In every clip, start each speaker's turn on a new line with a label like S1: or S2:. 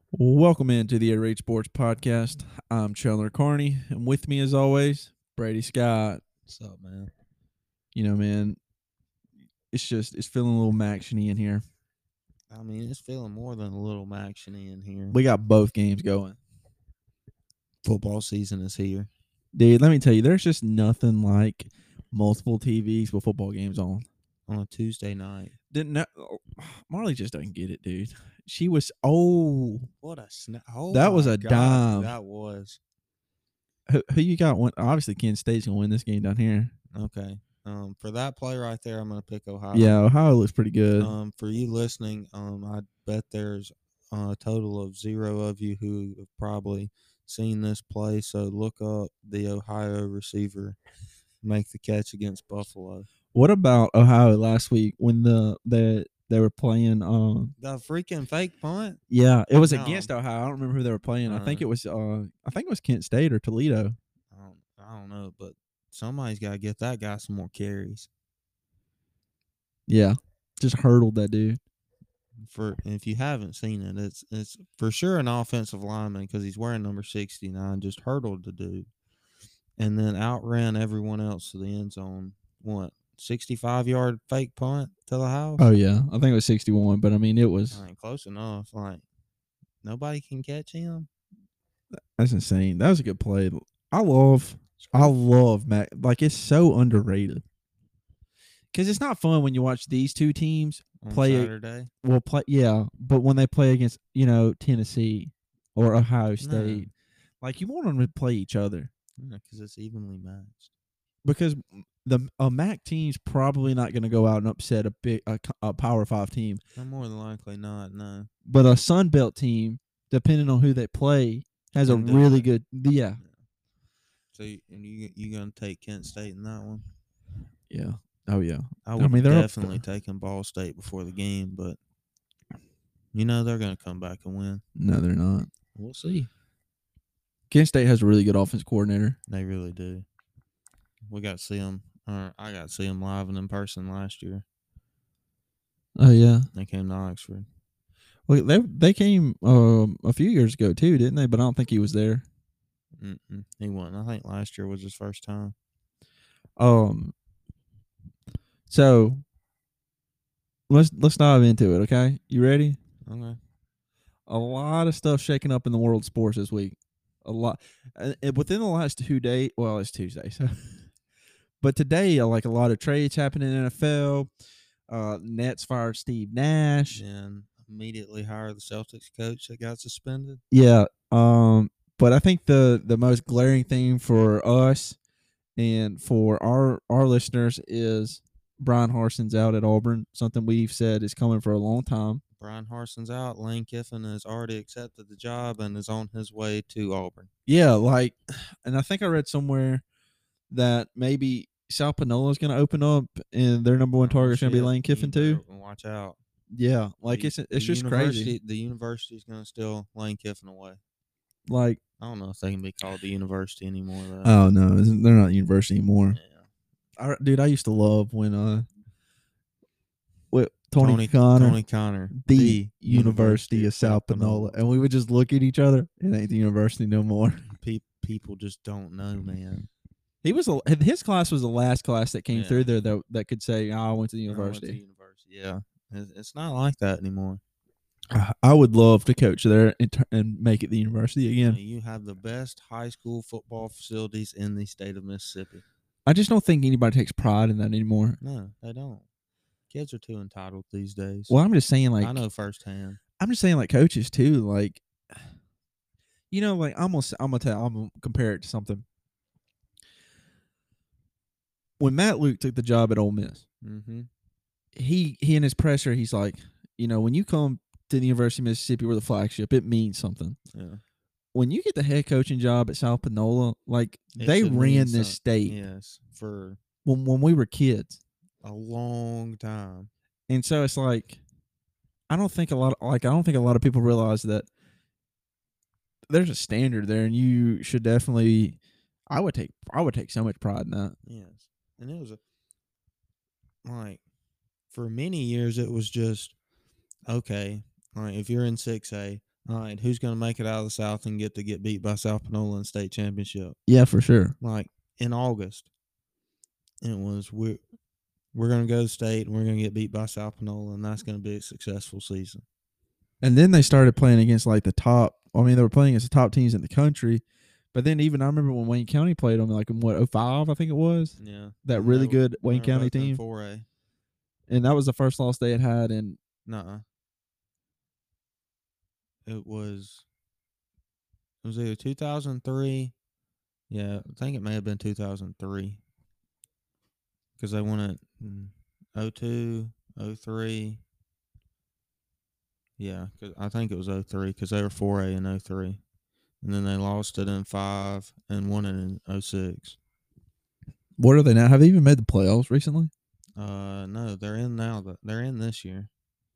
S1: Welcome into the RH Sports Podcast. I'm Chandler Carney, and with me, as always, Brady Scott.
S2: What's up, man?
S1: Man, it's feeling a little mactiony in here.
S2: I mean, it's feeling more than a little actiony in here.
S1: We got both games going,
S2: Football season is here.
S1: dude. Let me tell you, there's just nothing like multiple TVs with football games on
S2: On a Tuesday night.
S1: Didn't know, Marley just doesn't get it, dude. She was
S2: What a snap! Oh,
S1: that was
S2: my
S1: a
S2: God,
S1: dime.
S2: That was
S1: Who you got? Obviously, Kansas State's gonna win this game down here.
S2: okay. For that play right there, I'm gonna pick Ohio.
S1: Yeah, Ohio looks pretty good.
S2: For you listening, I bet there's a total of 0 of you who have probably seen this play. So look up the Ohio receiver make the catch against Buffalo.
S1: What about Ohio last week when they were playing?
S2: The freaking fake punt.
S1: Yeah, it was
S2: No.
S1: against Ohio. I don't remember who they were playing. I think it was Kent State or Toledo.
S2: I don't know, but somebody's got to get that guy some more carries.
S1: Yeah, just hurdled that dude.
S2: If you haven't seen it, it's for sure an offensive lineman because he's wearing number 69. Just hurdled the dude, and then outran everyone else to the end zone. What 65-yard fake punt to the house?
S1: Oh yeah, I think it was 61, but I mean it was
S2: close enough. Like nobody can catch him.
S1: That's insane. That was a good play. I love Mac. Like it's so underrated because it's not fun when you watch these two teams
S2: on
S1: play
S2: Saturday.
S1: But when they play against Tennessee or Ohio State, like you want them to play each other.
S2: Because it's evenly matched.
S1: Because a MAC team's probably not going to go out and upset a Power 5 team.
S2: More than likely not, no.
S1: But a Sun Belt team, depending on who they play, has a really good
S2: So you gonna take Kent State in that one?
S1: Yeah. Oh yeah.
S2: I would definitely taken Ball State before the game, but they're gonna come back and win.
S1: No, they're not.
S2: We'll see.
S1: Kent State has a really good offense coordinator.
S2: They really do. We got to see them. I got to see them live and in person last year.
S1: Oh yeah.
S2: They came to Oxford.
S1: Well, they came a few years ago too, didn't they? But I don't think he was there.
S2: He wasn't. I think last year was his first time.
S1: So let's dive into it, okay? You ready?
S2: Okay.
S1: A lot of stuff shaking up in the world of sports this week. A lot within the last 2 days. Well, it's Tuesday, so but today, like a lot of trades happening in the NFL. Nets fired Steve Nash
S2: and immediately hired the Celtics coach that got suspended.
S1: Yeah. But I think the most glaring thing for us and for our listeners is Brian Harson's out at Auburn. Something we've said is coming for a long time.
S2: Brian Harson's out. Lane Kiffin has already accepted the job and is on his way to Auburn.
S1: Yeah, and I think I read somewhere that maybe Sal Panola is going to open up, and their number one target is going to be Lane Kiffin too.
S2: Watch out.
S1: Yeah, it's just crazy.
S2: The university is going to steal Lane Kiffin away.
S1: Like
S2: I don't know if they can be called the university anymore. Though.
S1: Oh no, they're not university anymore. Yeah, I used to love when Tony Connor, the University of South Panola, and we would just look at each other. It ain't the university no more.
S2: People just don't know, man.
S1: His class was the last class that came through there that could say, "I went to the university."
S2: Yeah, it's not like that anymore.
S1: I would love to coach there and make it the university again.
S2: You have the best high school football facilities in the state of Mississippi.
S1: I just don't think anybody takes pride in that anymore.
S2: No, they don't. Kids are too entitled these days.
S1: Well, I'm just saying,
S2: I know firsthand.
S1: I'm just saying, coaches too. I'm gonna compare it to something. When Matt Luke took the job at Ole Miss, he in his presser, he's like, when you come to the University of Mississippi, we're the flagship. It means something.
S2: Yeah.
S1: When you get the head coaching job at South Panola, they ran this state.
S2: Yes, for
S1: when we were kids,
S2: a long time.
S1: And so it's I don't think a lot of people realize that there's a standard there, and you should definitely. I would take so much pride in that.
S2: Yes, and it was for many years it was just okay. If you're in 6A, All right, who's going to make it out of the South and get beat by South Panola in state championship?
S1: Yeah, for sure.
S2: Like in August, it was we're going to go to state and we're going to get beat by South Panola, and that's going to be a successful season.
S1: And then they started playing against like the top. I mean, they were playing against the top teams in the country. But then even I remember when Wayne County played them, like in what 05, I think it was.
S2: Yeah,
S1: That
S2: and
S1: really good Wayne
S2: they were
S1: County
S2: both in
S1: team,
S2: 4A.
S1: and that was the first loss they had. And
S2: Nuh-uh. It was either 2003. Yeah, I think it may have been 2003 because they won it in 02, 03. Yeah, cause I think it was 03 because they were 4A in 03. And then they lost it in 5 and won it in 06.
S1: what are they now? Have they even made the playoffs recently?
S2: No, they're in now. They're in this year.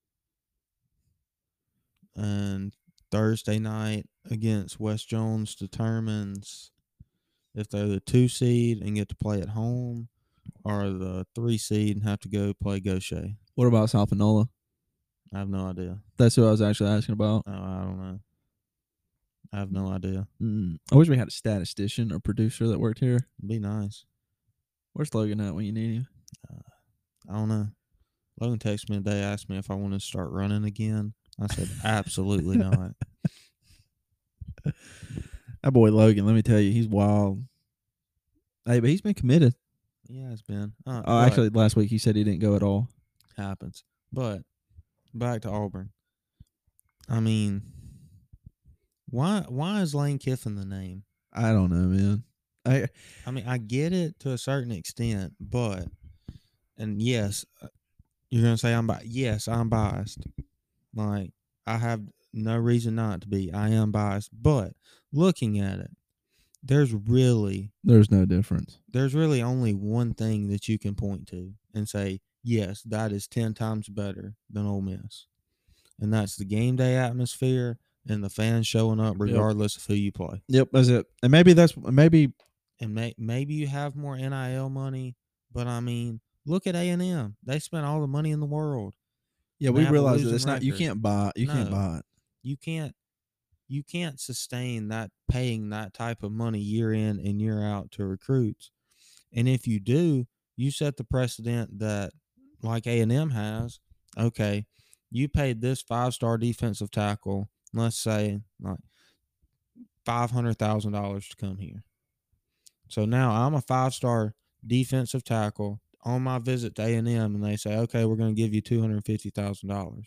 S2: And Thursday night against West Jones determines if they're the 2 seed and get to play at home, or the 3 seed and have to go play Gaucher.
S1: What about South Panola?
S2: I have no idea.
S1: That's who I was actually asking about.
S2: Oh, I don't know. I have no idea.
S1: I wish we had a statistician or producer that worked here.
S2: It'd be nice.
S1: Where's Logan at when you need him?
S2: I don't know. Logan texted me today, asked me if I wanted to start running again. I said, absolutely not.
S1: That boy Logan, let me tell you, he's wild. Hey, but he's been committed.
S2: Yeah, it's been.
S1: Actually, last week he said he didn't go at all.
S2: Happens. But back to Auburn. I mean, why is Lane Kiffin the name?
S1: I don't know, man.
S2: I mean, I get it to a certain extent, but, and yes, you're going to say I'm biased. Yes, I'm biased. Like, I have no reason not to be. I am biased. But looking at it, there's
S1: no difference.
S2: There's really only one thing that you can point to and say, yes, that is 10 times better than Ole Miss. And that's the game day atmosphere and the fans showing up regardless of who you play.
S1: Yep, that's it. And
S2: maybe you have more NIL money, but I mean, look at A&M. They spent all the money in the world.
S1: Yeah, we realize that it's not. You can't buy. Can't buy it.
S2: You can't sustain that, paying that type of money year in and year out to recruits. And if you do, you set the precedent that, like A&M has, okay, you paid this 5-star defensive tackle, let's say, like $500,000 to come here. So now I'm a 5-star defensive tackle on my visit to A&M, and they say, okay, we're going to give you $250,000.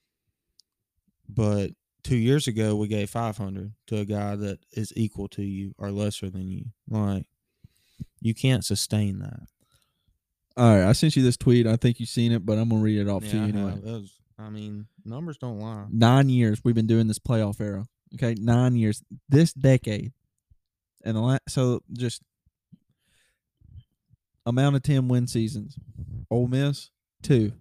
S2: But 2 years ago, we gave $500 to a guy that is equal to you or lesser than you. Like, you can't sustain that.
S1: All right, I sent you this tweet. I think you've seen it, but I'm gonna read it off to you anyway.
S2: I mean, numbers don't lie.
S1: 9 years we've been doing this playoff era. Okay, 9 years. This decade, and so just amount of 10 win seasons. Ole Miss 2.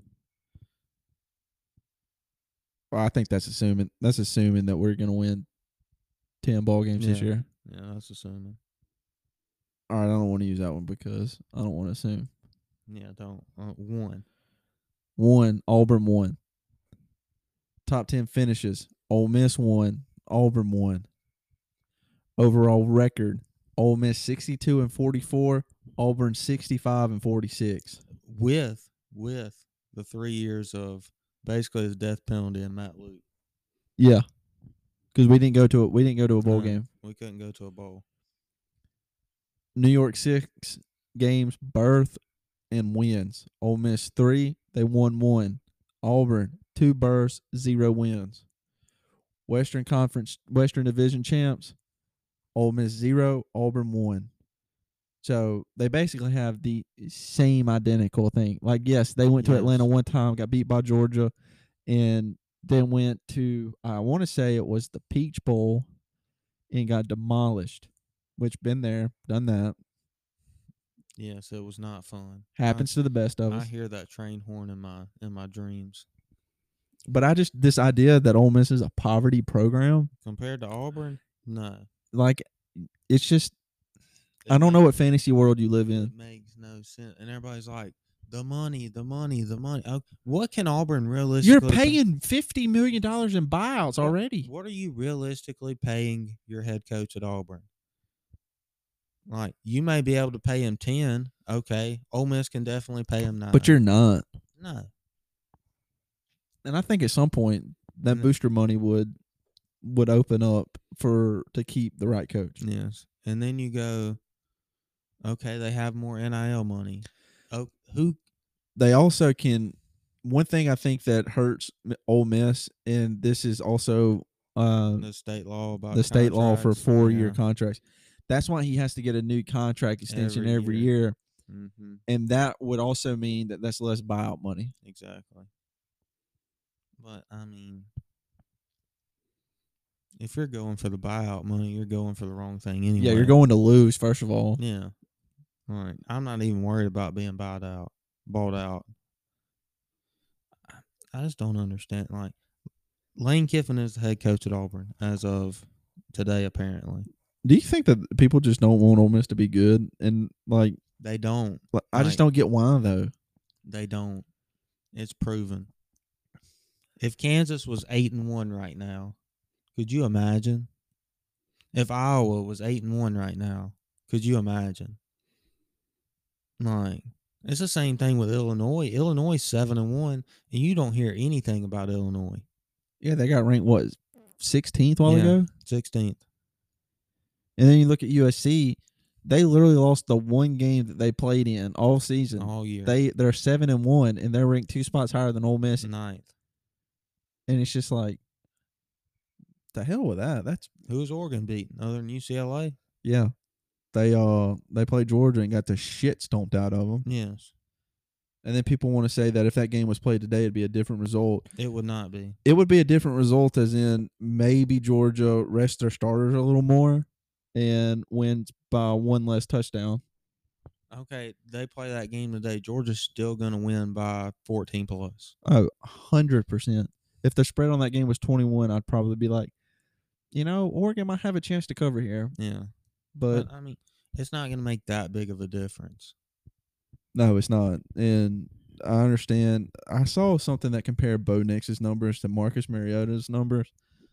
S1: Well, I think that's assuming that we're gonna win 10 ball games this year.
S2: Yeah, that's assuming.
S1: All right, I don't want to use that one because I don't want to assume.
S2: Yeah, don't.
S1: 1. Auburn 1. Top 10 finishes. Ole Miss 1. Auburn 1. Overall record. Ole Miss 62-44. Auburn 65-46.
S2: With the 3 years of basically the death penalty and Matt Luke.
S1: Yeah, because we didn't go to a bowl game.
S2: We couldn't go to a bowl.
S1: New York 6 games, berth and wins. Ole Miss 3, they won 1. Auburn 2 berths, 0 wins. Western Division champs. Ole Miss 0, Auburn 1. So they basically have the same identical thing. Like, yes, they went to Atlanta one time, got beat by Georgia, and then went to, I want to say it was the Peach Bowl, and got demolished. Which, been there, done that.
S2: Yes, it was not fun.
S1: Happens to the best of us.
S2: I hear that train horn in my dreams.
S1: But this idea that Ole Miss is a poverty program
S2: compared to Auburn, no.
S1: Like, it's just, I don't know what fantasy world you live in.
S2: It makes no sense. And everybody's like, The money. What can Auburn
S1: You're
S2: realistically
S1: paying $50 million in buyouts
S2: what-
S1: already.
S2: What are you realistically paying your head coach at Auburn? Like, you may be able to pay him 10. Okay. Ole Miss can definitely pay him 9.
S1: But you're not.
S2: No.
S1: And I think at some point that
S2: And
S1: booster money would open up to keep the right coach.
S2: yes. And then you go, okay, they have more NIL money. Oh, who?
S1: They also can. One thing I think that hurts Ole Miss, and this is also
S2: The state law about
S1: the state law for
S2: contracts,
S1: 4-year
S2: yeah,
S1: contracts. That's why he has to get a new contract extension every year.
S2: Mm-hmm.
S1: And that would also mean that that's less buyout money.
S2: Exactly. But, I mean, if you're going for the buyout money, you're going for the wrong thing anyway.
S1: Yeah, you're going to lose, first of all.
S2: Yeah. All right. I'm not even worried about being bought out. I just don't understand. Like, Lane Kiffin is the head coach at Auburn as of today, apparently.
S1: Do you think that people just don't want Ole Miss to be good? And, like,
S2: They don't.
S1: I just don't get why, though.
S2: They don't. It's proven. If Kansas was 8-1 right now, could you imagine? If Iowa was 8-1 right now, could you imagine? Like, it's the same thing with Illinois. Illinois 7-1, and you don't hear anything about Illinois.
S1: Yeah, they got ranked, what, 16th while ago?
S2: 16th.
S1: And then you look at USC, they literally lost the one game that they played in all season.
S2: All year.
S1: They're 7-1, and they're ranked 2 spots higher than Ole Miss.
S2: 9th.
S1: And it's just like, the hell with that. That's
S2: Who's Oregon beating other than UCLA?
S1: yeah. They played Georgia and got the shit stomped out of them.
S2: Yes.
S1: And then people want to say that if that game was played today, it'd be a different result.
S2: It would not be.
S1: It would be a different result, as in maybe Georgia rests their starters a little more and wins by one less touchdown.
S2: Okay, they play that game today. Georgia's still going to win by 14 plus.
S1: Oh, 100%. If the spread on that game was 21, I'd probably be like, Oregon might have a chance to cover here.
S2: Yeah.
S1: But
S2: I mean, it's not going to make that big of a difference.
S1: No, it's not. And I understand. I saw something that compared Bo Nix's numbers to Marcus Mariota's numbers.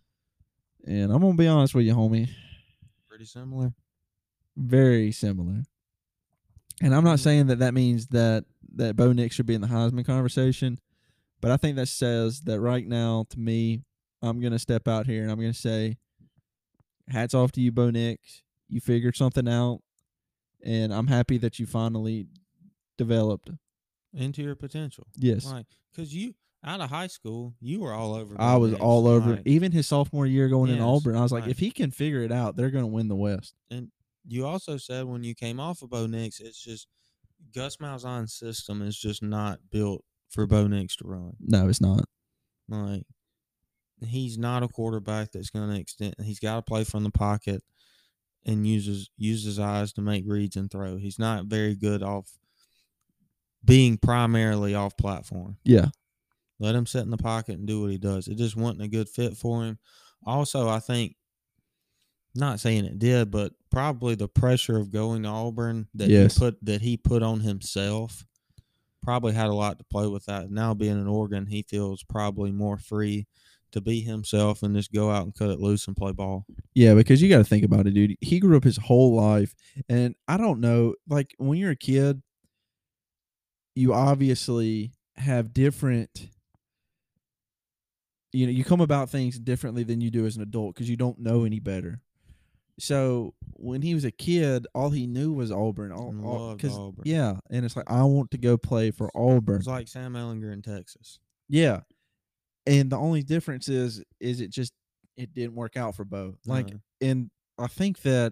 S1: And I'm going to be honest with you, homie.
S2: Pretty similar.
S1: Very similar. And I'm not saying that means that Bo Nix should be in the Heisman conversation. But I think that says that right now, to me, I'm going to step out here and I'm going to say, hats off to you, Bo Nix. You figured something out. And I'm happy that you finally developed
S2: into your potential.
S1: Yes.
S2: Like, because you, out of high school, you were all over.
S1: I was all over.
S2: Like,
S1: even his sophomore year going in
S2: yes,
S1: Auburn, I was like,
S2: right.
S1: if he can figure it out, they're going to win the West.
S2: And you also said when you came off of Bo Nix, it's just Gus Malzahn's system is just not built for Bo Nix to run.
S1: No, it's not.
S2: Like, he's not a quarterback that's going to extend. He's got to play from the pocket and use his eyes to make reads and throw. He's not very good off being primarily off platform.
S1: Yeah.
S2: Let him sit in the pocket and do what he does. It just wasn't a good fit for him. Also, I think, not saying it did, but probably the pressure of going to Auburn that he put on himself probably had a lot to play with that. Now being in Oregon, he feels probably more free to be himself and just go out and cut it loose and play ball.
S1: Yeah, because you got to think about it, dude. He grew up his whole life, and I don't know, like when you're a kid, you obviously have different, you come about things differently than you do as an adult because you don't know any better. So when he was a kid, all he knew was Auburn.
S2: Loved Auburn.
S1: Yeah, and it's like, I want to go play for Auburn.
S2: It's like Sam Ehlinger in Texas.
S1: Yeah, and the only difference is it didn't work out for Bo. Like, and I think that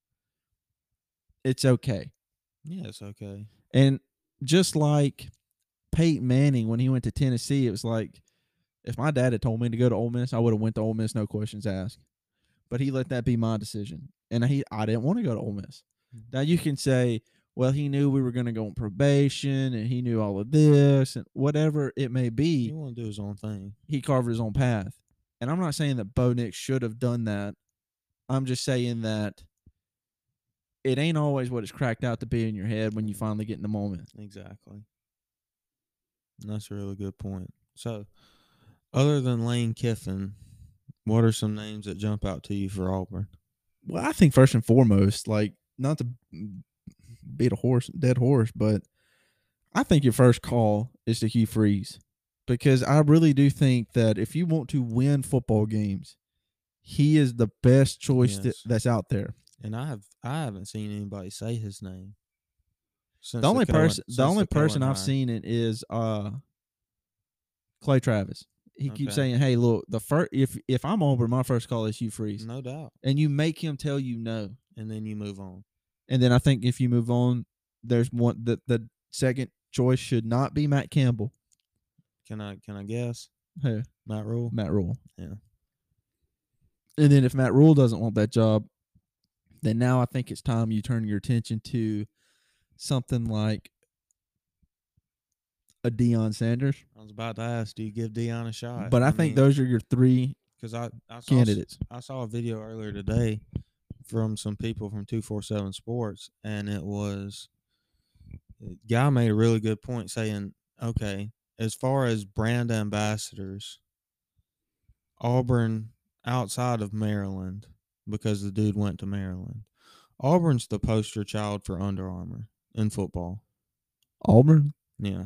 S1: it's okay.
S2: Yeah, it's okay.
S1: And just like Peyton Manning when he went to Tennessee, it was like, if my dad had told me to go to Ole Miss, I would have went to Ole Miss, no questions asked. But he let that be my decision, and I didn't want to go to Ole Miss. Now you can say, well, he knew we were going to go on probation, and he knew all of this, and whatever it may be.
S2: He wanted to do his own thing.
S1: He carved his own path, and I'm not saying that Bo Nix should have done that. I'm just saying that it ain't always what it's cracked out to be in your head when you finally get in the moment.
S2: Exactly. That's a really good point. So, other than Lane Kiffin, what are some names that jump out to you for Auburn?
S1: Well, I think first and foremost, like not to beat a dead horse, but I think your first call is to Hugh Freeze because I really do think that if you want to win football games, he is the best choice
S2: Yes.
S1: that's out there.
S2: And I haven't seen anybody say his name since
S1: The only person I've
S2: hire.
S1: seen it is Clay Travis. He keeps
S2: Okay.
S1: saying, "Hey, look, the first if I'm Auburn, my first call is Hugh Freeze,"
S2: No doubt.
S1: and you make him tell you no,
S2: And then you move on.
S1: and then I think if you move on, there's one the second choice should not be Matt Campbell.
S2: Can I guess?
S1: Hey,
S2: Matt Rule?
S1: Matt Rule.
S2: Yeah.
S1: And then if Matt Rule doesn't want that job, then now I think it's time you turn your attention to something like a Deion Sanders.
S2: I was about to ask, do you give Deion a shot?
S1: But I think those are your three
S2: because I saw
S1: candidates.
S2: I saw a video earlier today from some people from 247 Sports, and it was guy made a really good point saying, okay, as far as brand ambassadors, Auburn outside of Maryland, because the dude went to Maryland, Auburn's the poster child for Under Armour in football.
S1: Auburn,
S2: Yeah.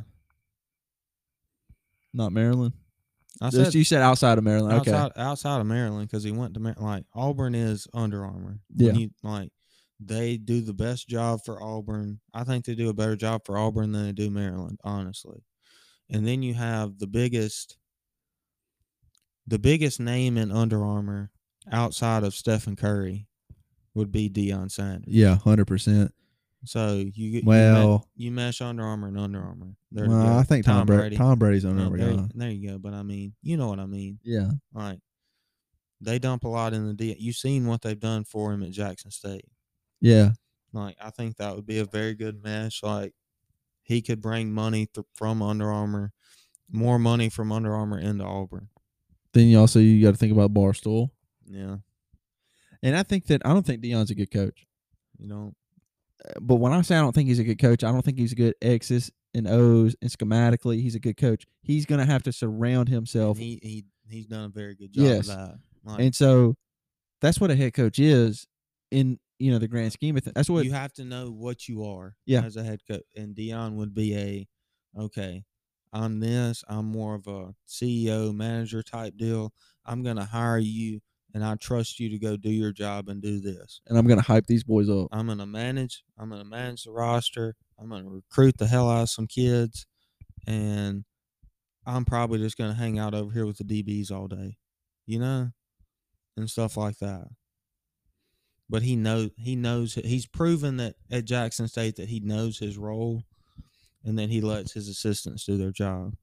S1: not Maryland.
S2: You
S1: said outside of Maryland.
S2: Outside of Maryland, because he went to like Auburn is Under Armour.
S1: Yeah.
S2: They do the best job for Auburn. I think they do a better job for Auburn than they do Maryland, honestly. And then you have the biggest name in Under Armour outside of Stephen Curry would be Deion Sanders.
S1: Yeah, 100%.
S2: So you mesh Under Armour and Under Armour.
S1: Well, I think Tom Brady's Under Armour.
S2: There you go. But I mean, you know what I mean.
S1: Yeah.
S2: Like they dump a lot in the You've seen what they've done for him at Jackson State.
S1: Yeah.
S2: Like I think that would be a very good mesh. Like he could bring money from Under Armour, more money from Under Armour into Auburn.
S1: Then you got to think about Barstool.
S2: Yeah.
S1: And I don't think Deion's a good coach.
S2: You know.
S1: But when I say I don't think he's a good coach, I don't think he's a good X's and O's and schematically. He's a good coach. He's going to have to surround himself.
S2: And he's done a very good job of that.
S1: And so that's what a head coach is in the grand scheme of things. That's what
S2: you have to know what you are
S1: as
S2: a head coach. And Deion would be I'm this. I'm more of a CEO manager type deal. I'm going to hire you. And I trust you to go do your job and do this.
S1: And I'm going to hype these boys up.
S2: I'm going to manage the roster. I'm going to recruit the hell out of some kids. And I'm probably just going to hang out over here with the DBs all day, and stuff like that. But he knows he's proven that at Jackson State that he knows his role and that he lets his assistants do their job.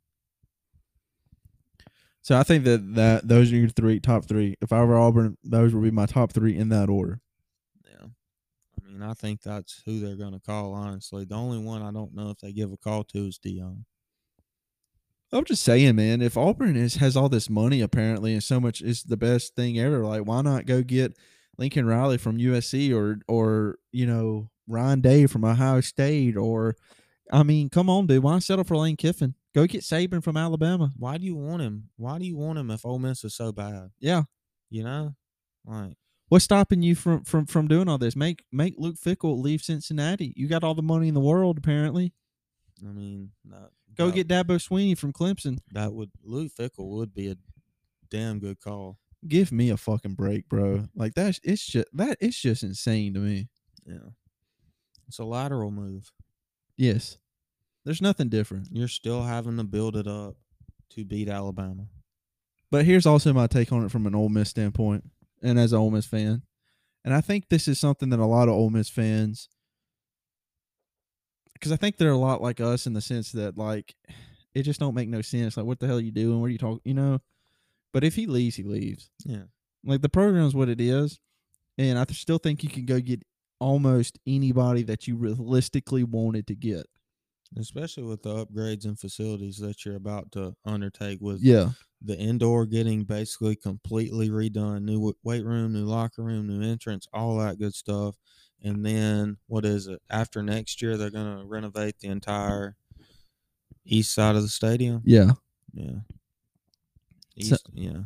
S1: So I think that those are your top three. If I were Auburn, those would be my top three in that order.
S2: Yeah. I mean, I think that's who they're going to call, honestly. The only one I don't know if they give a call to is Deion.
S1: I'm just saying, man, if Auburn has all this money apparently and so much is the best thing ever, like why not go get Lincoln Riley from USC or Ryan Day from Ohio State or I mean, come on, dude. Why settle for Lane Kiffin? Go get Saban from Alabama.
S2: Why do you want him? Why do you want him if Ole Miss is so bad?
S1: Yeah.
S2: Like
S1: what's stopping you from doing all this? Make Luke Fickell leave Cincinnati. You got all the money in the world, apparently.
S2: I mean,
S1: go get Dabo Swinney from Clemson.
S2: Luke Fickell would be a damn good call.
S1: Give me a fucking break, bro. Like it's just insane to me.
S2: Yeah. It's a lateral move.
S1: Yes. There's nothing different.
S2: You're still having to build it up to beat Alabama.
S1: But here's also my take on it from an Ole Miss standpoint and as an Ole Miss fan. And I think this is something that a lot of Ole Miss fans, because I think they're a lot like us in the sense that, like, it just don't make no sense. Like, what the hell are you doing? What are you talking, But if he leaves, he leaves.
S2: Yeah.
S1: Like, the program is what it is. And I still think you can go get almost anybody that you realistically wanted to get.
S2: Especially with the upgrades and facilities that you're about to undertake with the indoor getting basically completely redone, new weight room, new locker room, new entrance, all that good stuff. And then, what is it? After next year, they're going to renovate the entire East side of the stadium.
S1: Yeah.
S2: Yeah.
S1: So-
S2: East. Yeah.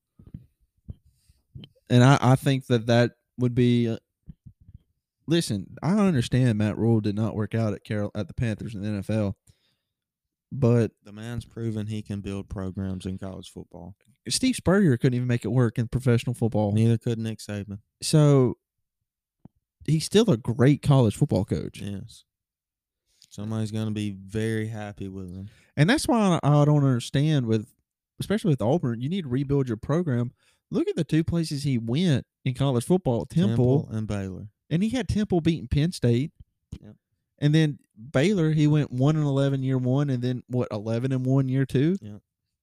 S1: And I think that would be. Listen, I understand Matt Rule did not work out at the Panthers in the NFL, but
S2: The man's proven he can build programs in college football.
S1: Steve Spurrier couldn't even make it work in professional football.
S2: Neither could Nick Saban.
S1: So he's still a great college football coach.
S2: Yes. Somebody's going to be very happy with him.
S1: And that's why I don't understand especially with Auburn, you need to rebuild your program. Look at the two places he went in college football, Temple
S2: and Baylor.
S1: And he had Temple beating Penn State.
S2: Yep.
S1: And then Baylor, he went 1-11 year one, and then 11-1 year two.
S2: Yep.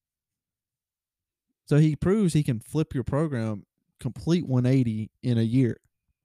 S1: So he proves he can flip your program complete 180 in a year.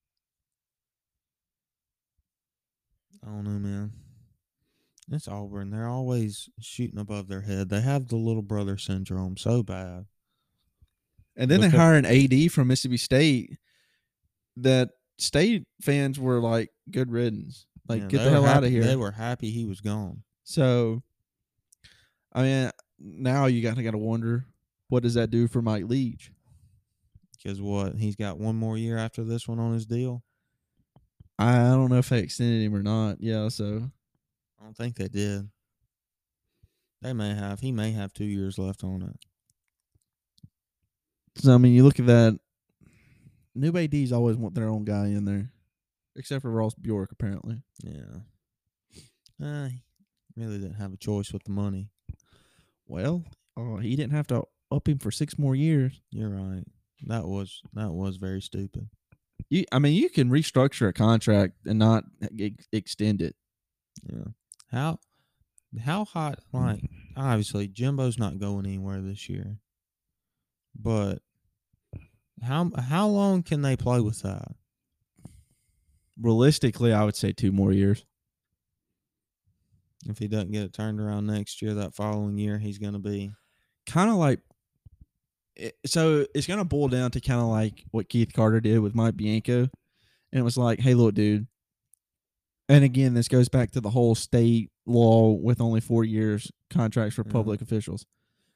S2: I don't know, man. It's Auburn. They're always shooting above their head. They have the little brother syndrome so bad.
S1: And then they hire an AD from Mississippi State that State fans were like, good riddance. Like, get the hell out of here.
S2: They were happy he was gone.
S1: So, I mean, now you got to wonder, what does that do for Mike Leach?
S2: Because what? He's got one more year after this one on his deal?
S1: I don't know if they extended him or not. Yeah, so.
S2: I don't think they did. They may have. He may have 2 years left on it.
S1: So, I mean, you look at that. New ADs always want their own guy in there. Except for Ross Bjork, apparently.
S2: Yeah. He really didn't have a choice with the money.
S1: Well, he didn't have to up him for 6 more years.
S2: You're right. That was very stupid.
S1: You can restructure a contract and not extend it.
S2: Yeah. How hot? Like, obviously, Jimbo's not going anywhere this year. But how long can they play with that?
S1: Realistically, I would say 2 more years.
S2: If he doesn't get it turned around next year, that following year, he's going to be
S1: kind of like. So it's going to boil down to kind of like what Keith Carter did with Mike Bianco. And it was like, hey, look, dude. And again, this goes back to the whole state law with only 4 years contracts for public officials.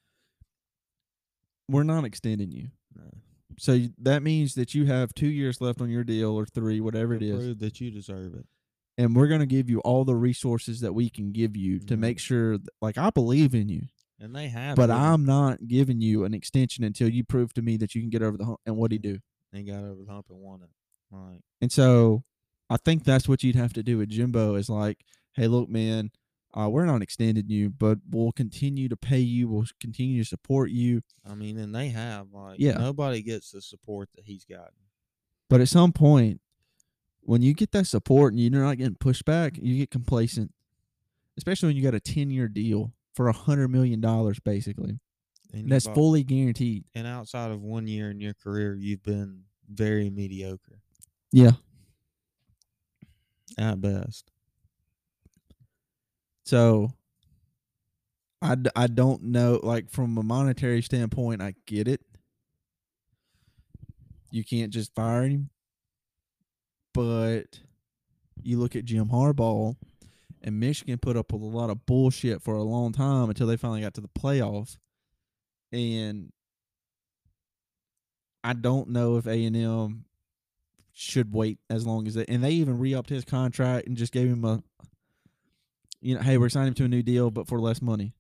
S1: We're not extending you.
S2: No.
S1: So that means that you have 2 years left on your deal, or 3, whatever it is.
S2: Prove that you deserve it.
S1: And we're going to give you all the resources that we can give you to make sure, I believe in you.
S2: And they have.
S1: But I'm not giving you an extension until you prove to me that you can get over the hump. And what'd he do?
S2: He got over the hump and won it. Right.
S1: And so I think that's what you'd have to do with Jimbo is like, hey, look, man, we're not extending you, but we'll continue to pay you. We'll continue to support you.
S2: I mean, and they have. Nobody gets the support that he's gotten.
S1: But at some point, when you get that support and you're not getting pushed back, you get complacent, especially when you got a 10-year deal for $100 million, basically. And that's fully guaranteed.
S2: And outside of 1 year in your career, you've been very mediocre.
S1: Yeah.
S2: At best.
S1: So, I don't know. Like, from a monetary standpoint, I get it. You can't just fire him. But you look at Jim Harbaugh, and Michigan put up with a lot of bullshit for a long time until they finally got to the playoffs. And I don't know if A&M should wait as long as and they even re-upped his contract and just gave him hey, we're signing him to a new deal, but for less money.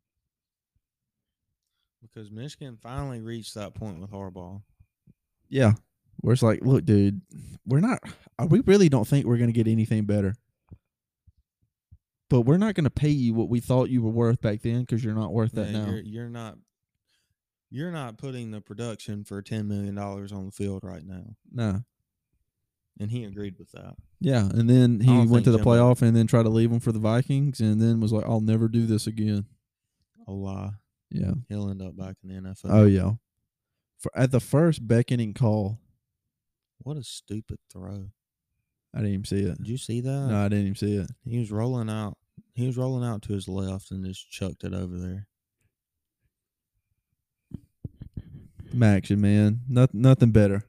S2: Because Michigan finally reached that point with Harbaugh.
S1: Yeah. Where it's like, look, dude, we really don't think we're going to get anything better. But we're not going to pay you what we thought you were worth back then because you're not worth that now.
S2: You're not putting the production for $10 million on the field right now.
S1: No.
S2: And he agreed with that.
S1: Yeah, and then he went to the playoff and then tried to leave them for the Vikings and then was like, I'll never do this again.
S2: A lie.
S1: Yeah.
S2: He'll end up back in the NFL.
S1: Oh, yeah. At the first beckoning call.
S2: What a stupid throw.
S1: I didn't even see it.
S2: Did you see that?
S1: No, I didn't even see it.
S2: He was rolling out. He was rolling out to his left and just chucked it over there.
S1: Action, man. Nothing better.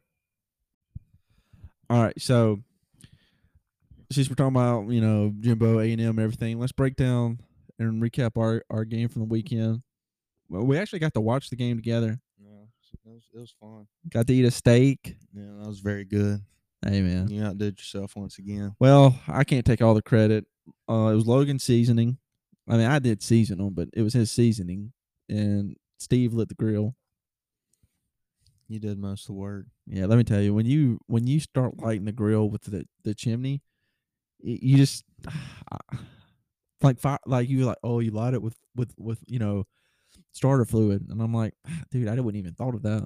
S1: All right, so since we're talking about, Jimbo, A&M, and everything, let's break down and recap our game from the weekend. Well, we actually got to watch the game together.
S2: Yeah, it was fun.
S1: Got to eat a steak.
S2: Yeah, that was very good.
S1: Hey, man.
S2: You outdid yourself once again.
S1: Well, I can't take all the credit. It was Logan's seasoning. I mean, I did season them, but it was his seasoning, and Steve lit the grill.
S2: You did most of the work.
S1: Yeah, let me tell you, when you start lighting the grill with the chimney, you just like fire, like you like, oh, you light it with starter fluid, and I'm like, dude, I wouldn't even thought of that.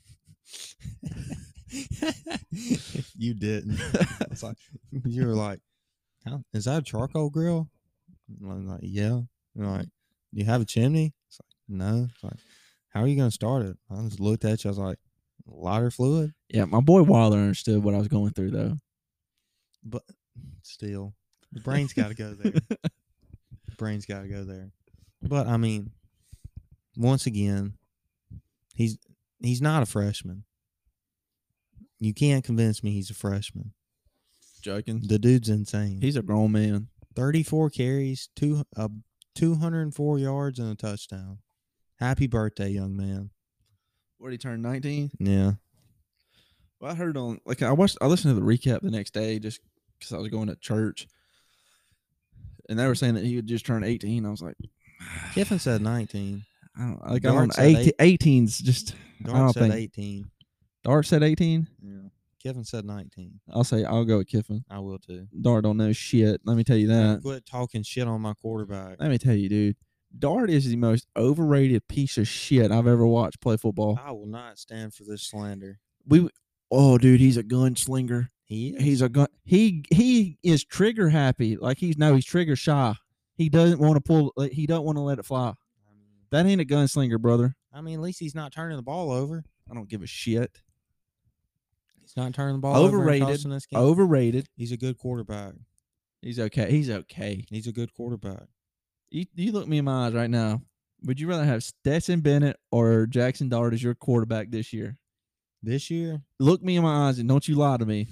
S2: You didn't. It's like you were like, is that a charcoal grill? I'm like, yeah. You're like, do you have a chimney? It's like, no. It's like, how are you gonna start it? I just looked at you. I was like, lighter fluid.
S1: Yeah, my boy Wilder understood what I was going through though.
S2: But still, the brain's got to go there. The brain's got to go there. But I mean, once again, he's not a freshman. You can't convince me he's a freshman.
S1: Joking.
S2: The dude's insane.
S1: He's a grown man.
S2: 34 carries, 204 yards, and a touchdown. Happy birthday, young man.
S1: What did he turn 19?
S2: Yeah.
S1: Well, I heard on I listened to the recap the next day just because I was going to church, and they were saying that he had just turned 18. I was like,
S2: Kiffin said 19.
S1: I don't
S2: Dart
S1: know.
S2: said
S1: 18's just.
S2: Dart said 18.
S1: Dart said 18.
S2: Yeah. Kiffin said 19.
S1: I'll go with Kiffin.
S2: I will too.
S1: Dart don't know shit. Let me tell you that.
S2: Quit talking shit on my quarterback.
S1: Let me tell you, dude. Dart is the most overrated piece of shit I've ever watched play football.
S2: I will not stand for this slander.
S1: Dude, he's a gunslinger.
S2: He is.
S1: He's a gun. He is trigger happy. Like he's trigger shy. He doesn't want to pull. He don't want to let it fly. That ain't a gunslinger, brother.
S2: I mean, at least he's not turning the ball over.
S1: I don't give a shit.
S2: He's not turning the ball over.
S1: Overrated.
S2: He's a good quarterback.
S1: He's okay. He's okay.
S2: He's a good quarterback.
S1: You look me in my eyes right now. Would you rather have Stetson Bennett or Jackson Dart as your quarterback this year?
S2: This year?
S1: Look me in my eyes and don't you lie to me.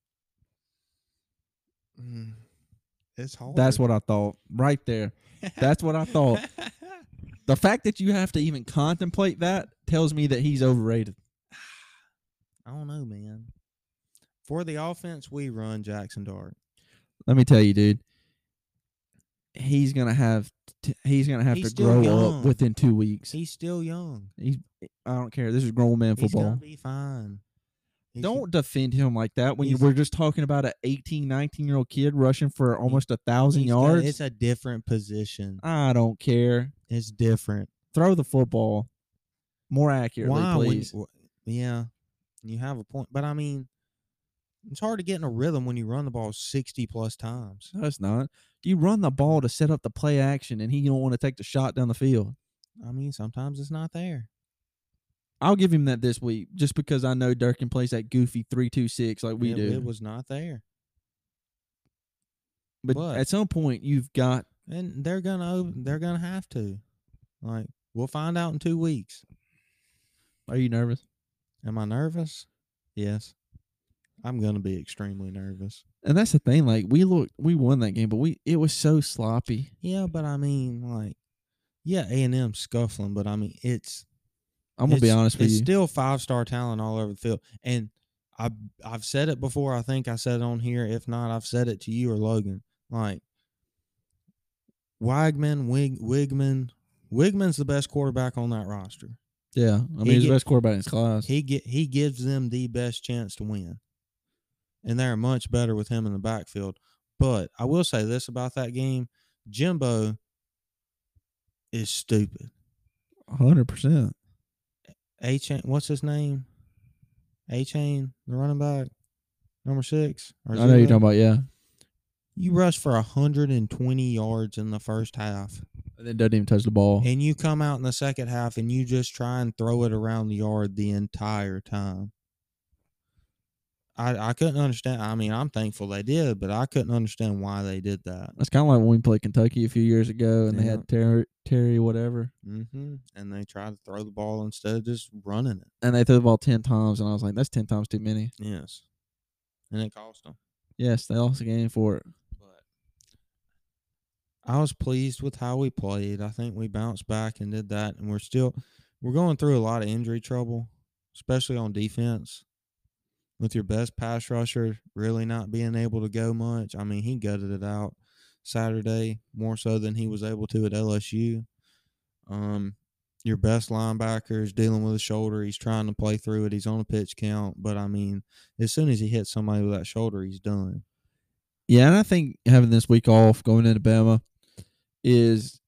S2: It's hard.
S1: That's what I thought. Right there. That's what I thought. The fact that you have to even contemplate that tells me that he's overrated.
S2: I don't know, man. For the offense we run, Jackson Dart.
S1: Let me tell you, dude. He's gonna have to grow up within 2 weeks.
S2: He's still young.
S1: I don't care. This is grown man football.
S2: He's gonna be fine.
S1: Don't defend him like that when you were just talking about an 18, 19-year-old kid rushing for almost 1,000 yards.
S2: It's a different position.
S1: I don't care.
S2: It's different.
S1: Throw the football more accurately, please.
S2: Yeah, you have a point. But, I mean, it's hard to get in a rhythm when you run the ball 60-plus times.
S1: No, it's not. You run the ball to set up the play action, and he don't want to take the shot down the field.
S2: I mean, sometimes it's not there.
S1: I'll give him that this week just because I know Durkin plays that goofy 3-2-6 like we do.
S2: It was not there.
S1: But at some point, you've got...
S2: And they're gonna have to. Like, we'll find out in 2 weeks.
S1: Are you nervous?
S2: Am I nervous? Yes. I'm gonna be extremely nervous.
S1: And that's the thing. Like, we won that game, but it was so sloppy.
S2: Yeah, but I mean, like, yeah, A&M scuffling, but I mean,
S1: I'm gonna be honest with you.
S2: It's still 5-star talent all over the field, and I've said it before. I think I said it on here. If not, I've said it to you or Logan. Like, Wigman's the best quarterback on that roster.
S1: Yeah, I mean, he's the best quarterback in his class.
S2: He gives them the best chance to win, and they're much better with him in the backfield. But I will say this about that game: Jimbo is stupid.
S1: 100%.
S2: A-Chain, what's his name? A-Chain, the running back, number 6.
S1: I know you're talking about, yeah.
S2: You rushed for 120 yards in the first half.
S1: And then doesn't even touch the ball.
S2: And you come out in the second half and you just try and throw it around the yard the entire time. I couldn't understand. I mean, I'm thankful they did, but I couldn't understand why they did that.
S1: That's kind of like when we played Kentucky a few years ago and they had Terry whatever.
S2: Mm-hmm. And they tried to throw the ball instead of just running it.
S1: And they threw the ball 10 times, and I was like, that's 10 times too many.
S2: Yes. And it cost them.
S1: Yes, they lost the game for it.
S2: But I was pleased with how we played. I think we bounced back and did that, and we're going through a lot of injury trouble, especially on defense. With your best pass rusher really not being able to go much. I mean, he gutted it out Saturday more so than he was able to at LSU. Um, your best linebacker is dealing with a shoulder. He's trying to play through it. He's on a pitch count, but I mean, as soon as he hits somebody with that shoulder, he's done.
S1: Yeah, and I think having this week off going into Bama is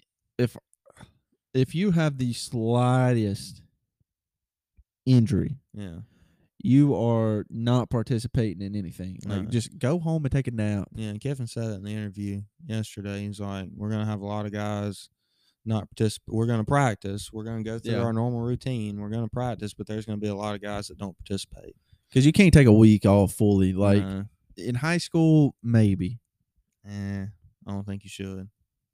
S1: if you have the slightest injury,
S2: Yeah.
S1: you are not participating in anything. Like,
S2: No.
S1: just go home and take a nap.
S2: Yeah, and Kiffin said it in the interview yesterday. He's like, we're going to have a lot of guys not participate. We're going to practice. We're going to go through
S1: Yeah.
S2: our normal routine. We're going to practice, but there's going to be a lot of guys that don't participate.
S1: Because you can't take a week off fully. Like,
S2: No.
S1: in high school, maybe.
S2: I don't think you should.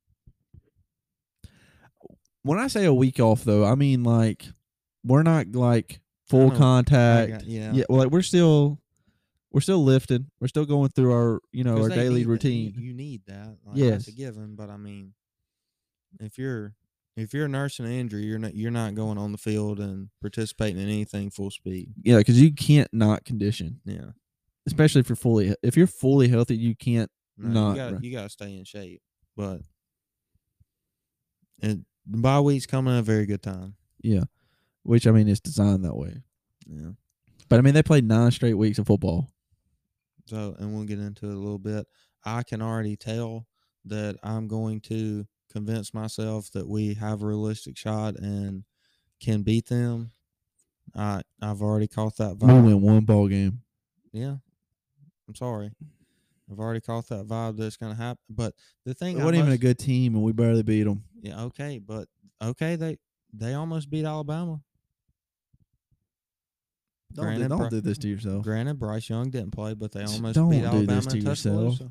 S1: When I say a week off, though, I mean, like, we're not, like, full contact.
S2: Yeah.
S1: Well, like, we're still lifting. We're still going through our, our daily routine.
S2: You need that. Like,
S1: Yes.
S2: that's a given. But I mean, if you're nursing an injury, you're not going on the field and participating in anything full speed.
S1: Yeah, because you can't not condition.
S2: Yeah.
S1: Especially if you're fully healthy, you can't not.
S2: You gotta stay in shape. But the bye week's coming at a very good time.
S1: Yeah, which I mean, it's designed that way.
S2: Yeah.
S1: But I mean, they played 9 straight weeks of football.
S2: So, and we'll get into it a little bit. I can already tell that I'm going to convince myself that we have a realistic shot and can beat them. I've already caught that
S1: We
S2: vibe.
S1: win one ball game.
S2: Yeah. I'm sorry. I've already caught that vibe that it's going to happen. But the thing,
S1: It wasn't even a good team, and we barely beat them.
S2: Yeah, okay, but they almost beat Alabama.
S1: Don't do this to yourself.
S2: Granted, Bryce Young didn't play, but they almost
S1: Don't
S2: beat
S1: do
S2: Alabama
S1: this to
S2: in
S1: yourself.
S2: Tuscaloosa.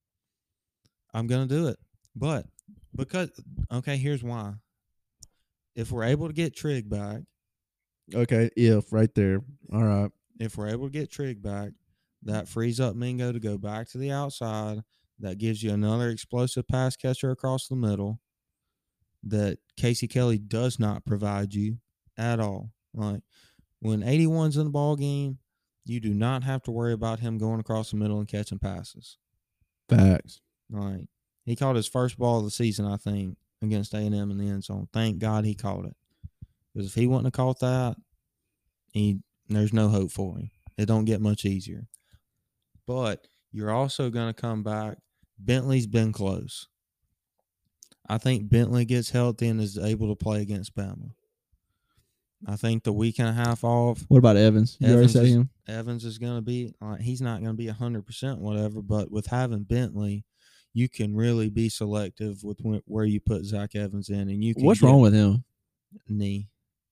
S2: I'm gonna do it, but here's why. If we're able to get Trigg back,
S1: Okay, if right there. All right.
S2: if we're able to get Trigg back, that frees up Mingo to go back to the outside. That gives you another explosive pass catcher across the middle that Casey Kelly does not provide you at all. Like, when 81's in the ball game, you do not have to worry about him going across the middle and catching passes.
S1: Facts.
S2: Like, he caught his first ball of the season, I think, against A&M in the end zone. Thank God he caught it. Because if he wouldn't have caught that, there's no hope for him. It don't get much easier. But you're also going to come back. Bentley's been close. I think Bentley gets healthy and is able to play against Bama. I think the week and a half off.
S1: What about Evans? You already said him?
S2: Evans is going to be he's not going to be 100% whatever, but with having Bentley, you can really be selective with where you put Zach Evans in, and you can.
S1: What's wrong with him?
S2: Knee.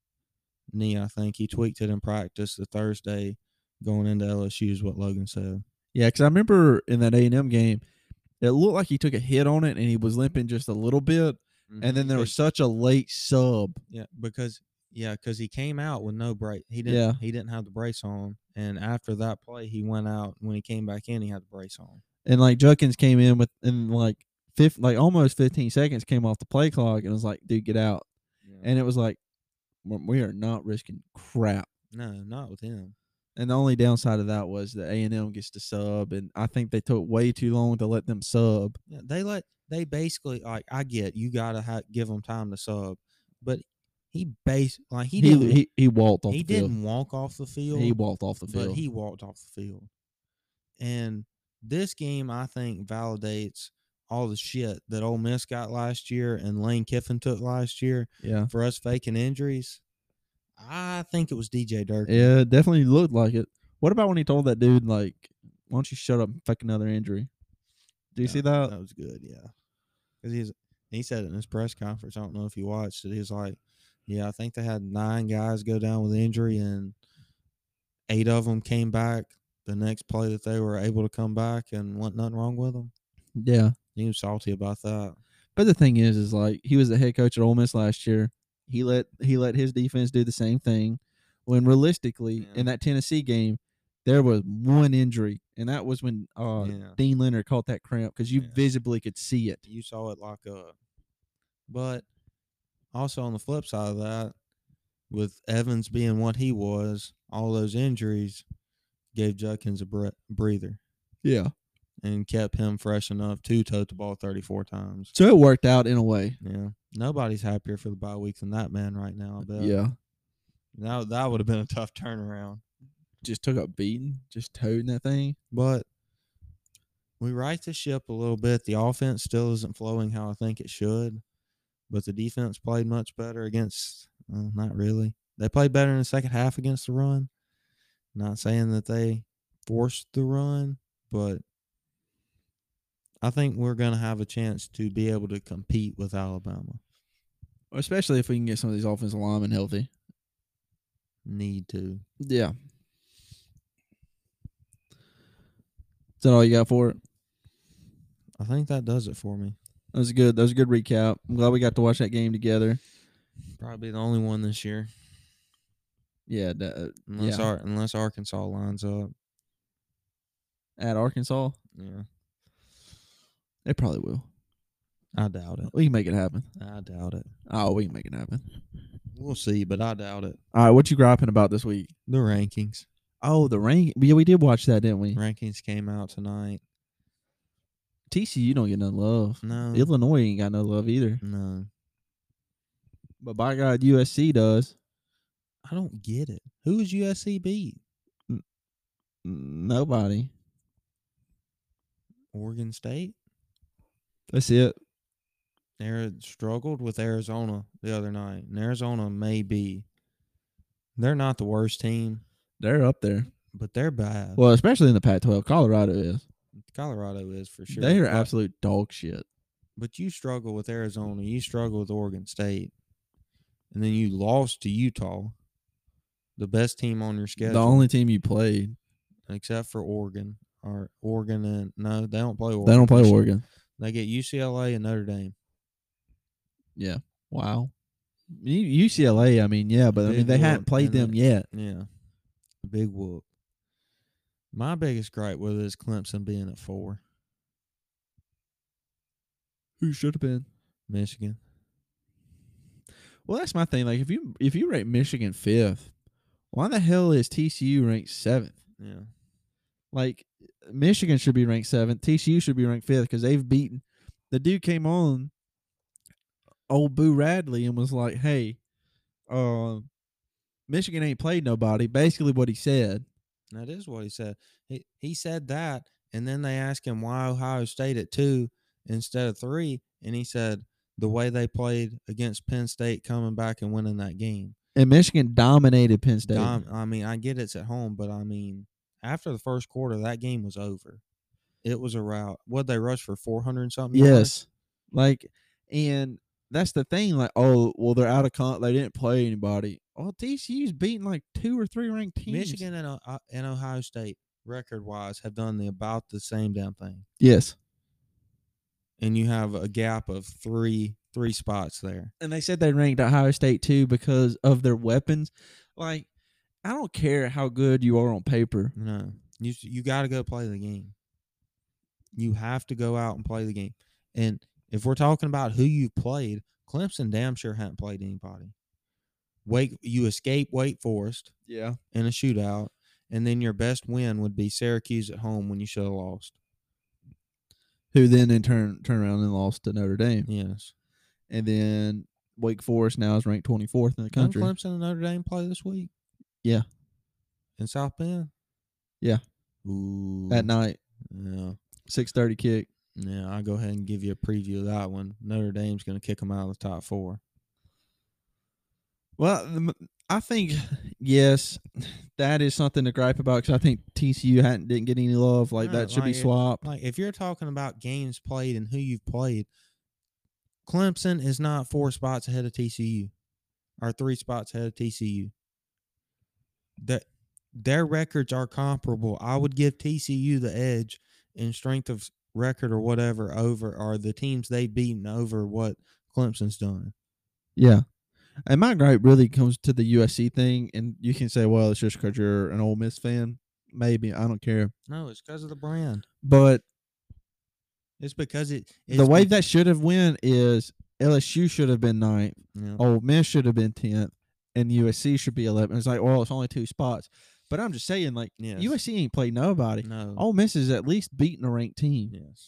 S2: I think he tweaked it in practice the Thursday going into LSU is what Logan said.
S1: Yeah, because I remember in that A&M game, it looked like he took a hit on it and he was limping just a little bit, and then there was such a late sub.
S2: Yeah, because he came out with no brace. He didn't have the brace on, and after that play, he went out. When he came back in, he had the brace on.
S1: And like Judkins came in almost 15 seconds came off the play clock and was like, "Dude, get out!" Yeah. And it was like, we are not risking crap.
S2: No, not with him.
S1: And the only downside of that was that A&M gets to sub, and I think they took way too long to let them sub.
S2: Yeah, they basically I get you gotta give them time to sub, but he walked off.
S1: He
S2: didn't walk off the field.
S1: He walked off the field.
S2: But he walked off the field. And this game, I think, validates all the shit that Ole Miss got last year and Lane Kiffin took last year.
S1: Yeah.
S2: For us faking injuries. I think it was DJ Durkin.
S1: Yeah, it definitely looked like it. What about when he told that dude, like, why don't you shut up and fake another injury? Do you see that?
S2: That was good, yeah. Because he said it in his press conference. I don't know if you watched it. He was like, yeah, I think they had 9 guys go down with injury, and 8 of them came back the next play that they were able to come back, and wasn't nothing wrong with them.
S1: Yeah.
S2: He was salty about that.
S1: But the thing is like, he was the head coach at Ole Miss last year. He let his defense do the same thing. When realistically, in that Tennessee game, there was one injury and that was when
S2: Yeah.
S1: Dean Leonard caught that cramp because you
S2: Yeah.
S1: visibly could see it.
S2: You saw it lock up. But also on the flip side of that, with Evans being what he was, all those injuries gave Judkins a breather
S1: Yeah.
S2: and kept him fresh enough to tote the ball 34 times.
S1: So it worked out in a way.
S2: Yeah. Nobody's happier for the bye week than that man right now, I bet.
S1: Yeah.
S2: That would have been a tough turnaround.
S1: Just took a beating, just toting that thing.
S2: But we right the ship a little bit. The offense still isn't flowing how I think it should. But the defense played much better against, not really. They played better in the second half against the run. Not saying that they forced the run, but I think we're going to have a chance to be able to compete with Alabama.
S1: Especially if we can get some of these offensive linemen healthy.
S2: Need to.
S1: Yeah. Is that all you got for it?
S2: I think that does it for me.
S1: That was good. That was a good recap. I'm glad we got to watch that game together.
S2: Probably the only one this year.
S1: Yeah.
S2: Unless Arkansas lines up.
S1: At Arkansas?
S2: Yeah.
S1: They probably will.
S2: I doubt it.
S1: We can make it happen.
S2: I doubt it.
S1: Oh, we can make it happen.
S2: We'll see, but I doubt it.
S1: All right, what you griping about this week?
S2: The rankings.
S1: Oh, the rank. Yeah, we did watch that, didn't we?
S2: Rankings came out tonight.
S1: TCU don't get no love.
S2: No.
S1: Illinois ain't got no love either.
S2: No.
S1: But by God, USC does.
S2: I don't get it. Who is USC beat?
S1: Nobody.
S2: Oregon State?
S1: That's it.
S2: They struggled with Arizona the other night. And Arizona may be. They're not the worst team.
S1: They're up there.
S2: But they're bad.
S1: Well, especially in the Pac-12. Colorado is.
S2: Colorado is for sure.
S1: They are absolute dog shit.
S2: But you struggle with Arizona. You struggle with Oregon State. And then you lost to Utah, the best team on your schedule.
S1: The only team you played.
S2: Except for Oregon. Or Oregon and no, they don't play Oregon.
S1: They don't play Oregon.
S2: They get UCLA and Notre Dame.
S1: Yeah. Wow. UCLA, I mean, yeah, but I mean they hadn't played them yet.
S2: Yeah. Big whoop. My biggest gripe with it is Clemson being at 4.
S1: Who should have been?
S2: Michigan.
S1: Well, that's my thing. Like if you rate Michigan 5th, why the hell is TCU ranked 7th?
S2: Yeah.
S1: Like Michigan should be ranked 7th. TCU should be ranked 5th because they've beaten. The dude came on, old Boo Radley, and was like, "Hey, Michigan ain't played nobody." Basically, what he said.
S2: That is what he said. He said that, and then they asked him why Ohio State at 2 instead of 3, and he said the way they played against Penn State coming back and winning that game.
S1: And Michigan dominated Penn State.
S2: I mean, I get it's at home, but I mean, after the first quarter, that game was over. It was a rout. What'd they rush for 400 and something?
S1: Yes. Like, and that's the thing. Like, oh, well, they're out of they didn't play anybody. Well, TCU's beating like 2 or 3 ranked teams.
S2: Michigan and Ohio State, record-wise, have done about the same damn thing.
S1: Yes.
S2: And you have a gap of three spots there.
S1: And they said they ranked Ohio State too because of their weapons. Like, I don't care how good you are on paper.
S2: No. You got to go play the game. You have to go out and play the game. And if we're talking about who you've played, Clemson damn sure hadn't played anybody. You escape Wake Forest in a shootout, and then your best win would be Syracuse at home when you should have lost.
S1: Who then in turn around and lost to Notre Dame.
S2: Yes.
S1: And then Wake Forest now is ranked 24th in the country.
S2: Didn't Clemson and Notre Dame play this week?
S1: Yeah.
S2: In South Bend?
S1: Yeah.
S2: Ooh.
S1: At night.
S2: Yeah.
S1: 6:30 kick.
S2: Yeah, I'll go ahead and give you a preview of that one. Notre Dame's going to kick them out of the top 4.
S1: Well, I think, yes, that is something to gripe about because I think TCU didn't get any love. That should be swapped.
S2: If you're talking about games played and who you've played, Clemson is not 4 spots ahead of TCU or 3 spots ahead of TCU. Their records are comparable. I would give TCU the edge in strength of record or whatever are the teams they've beaten over what Clemson's done.
S1: Yeah. And my gripe really comes to the USC thing, and you can say, well, it's just because you're an Ole Miss fan. Maybe I don't care,
S2: No, it's because of the brand.
S1: but
S2: It's because
S1: the way that should have went is LSU should have been 9th,
S2: yeah.
S1: Ole Miss should have been 10th, and USC should be 11th. It's like, well, it's only 2 spots, but I'm just saying, like,
S2: Yes.
S1: USC ain't played nobody.
S2: No.
S1: Ole Miss is at least beating a ranked team.
S2: Yes.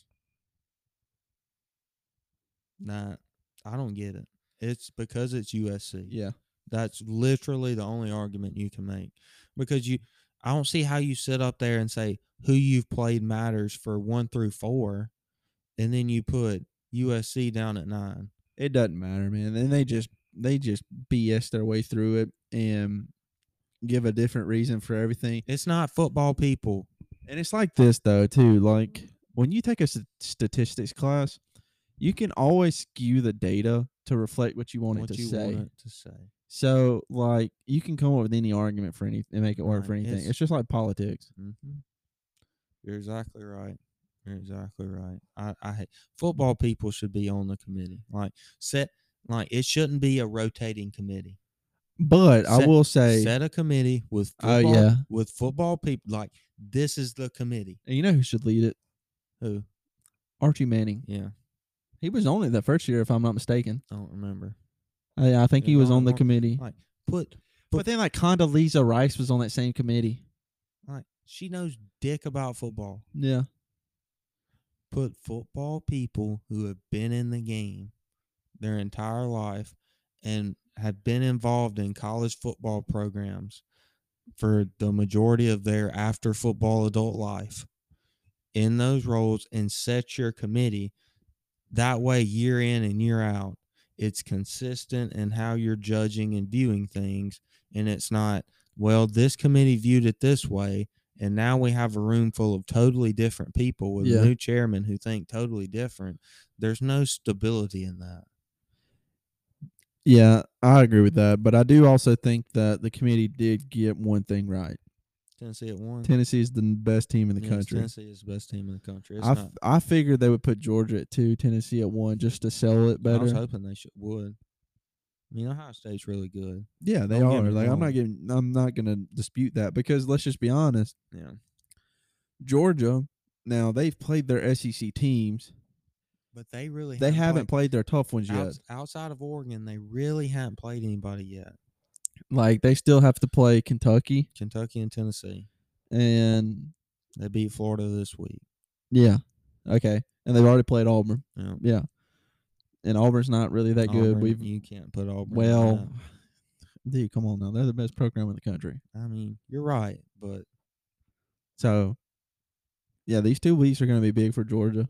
S2: Nah, I don't get it. It's because it's USC.
S1: Yeah.
S2: That's literally the only argument you can make. Because I don't see how you sit up there and say who you've played matters for 1 through 4, and then you put USC down at 9.
S1: It doesn't matter, man. And they just BS their way through it and give a different reason for everything.
S2: It's not football people.
S1: And it's like this though too. Like when you take a statistics class, you can always skew the data to reflect what you want it to say. So like you can come up with any argument for anything and make it work for anything. It's just like politics.
S2: Mm-hmm. You're exactly right. You're exactly right. I hate football people should be on the committee. Like it shouldn't be a rotating committee.
S1: But I will say
S2: set a committee with football people. Like this is the committee.
S1: And you know who should lead it?
S2: Who?
S1: Archie Manning.
S2: Yeah.
S1: He was on it that first year, if I'm not mistaken.
S2: I don't remember.
S1: I think he was on the committee.
S2: Like
S1: but then like Condoleezza Rice was on that same committee.
S2: Like she knows dick about football.
S1: Yeah.
S2: Put football people who have been in the game their entire life and have been involved in college football programs for the majority of their after football adult life in those roles and set your committee. That way, year in and year out, it's consistent in how you're judging and viewing things. And it's not, well, this committee viewed it this way, and now we have a room full of totally different people with a new chairman who think totally different. There's no stability in that.
S1: Yeah, I agree with that. But I do also think that the committee did get one thing right.
S2: Tennessee at 1.
S1: Tennessee is the best team in the country.
S2: Tennessee is the best team in the country.
S1: I figured they would put Georgia at 2, Tennessee at 1, just to sell it better.
S2: I was hoping they would. I mean, Ohio State's really good.
S1: Yeah, they are. Like I'm not gonna dispute that because let's just be honest.
S2: Yeah.
S1: Georgia, now they've played their SEC teams,
S2: but they
S1: haven't played their tough ones yet.
S2: Outside of Oregon, they really haven't played anybody yet.
S1: Like they still have to play Kentucky
S2: and Tennessee,
S1: and
S2: they beat Florida this week.
S1: Yeah, okay, and they've already played Auburn.
S2: Yeah.
S1: And Auburn's not really that good.
S2: You can't put Auburn.
S1: Well, dude, come on now. They're the best program in the country.
S2: I mean, you're right, but
S1: so yeah, these 2 weeks are going to be big for Georgia.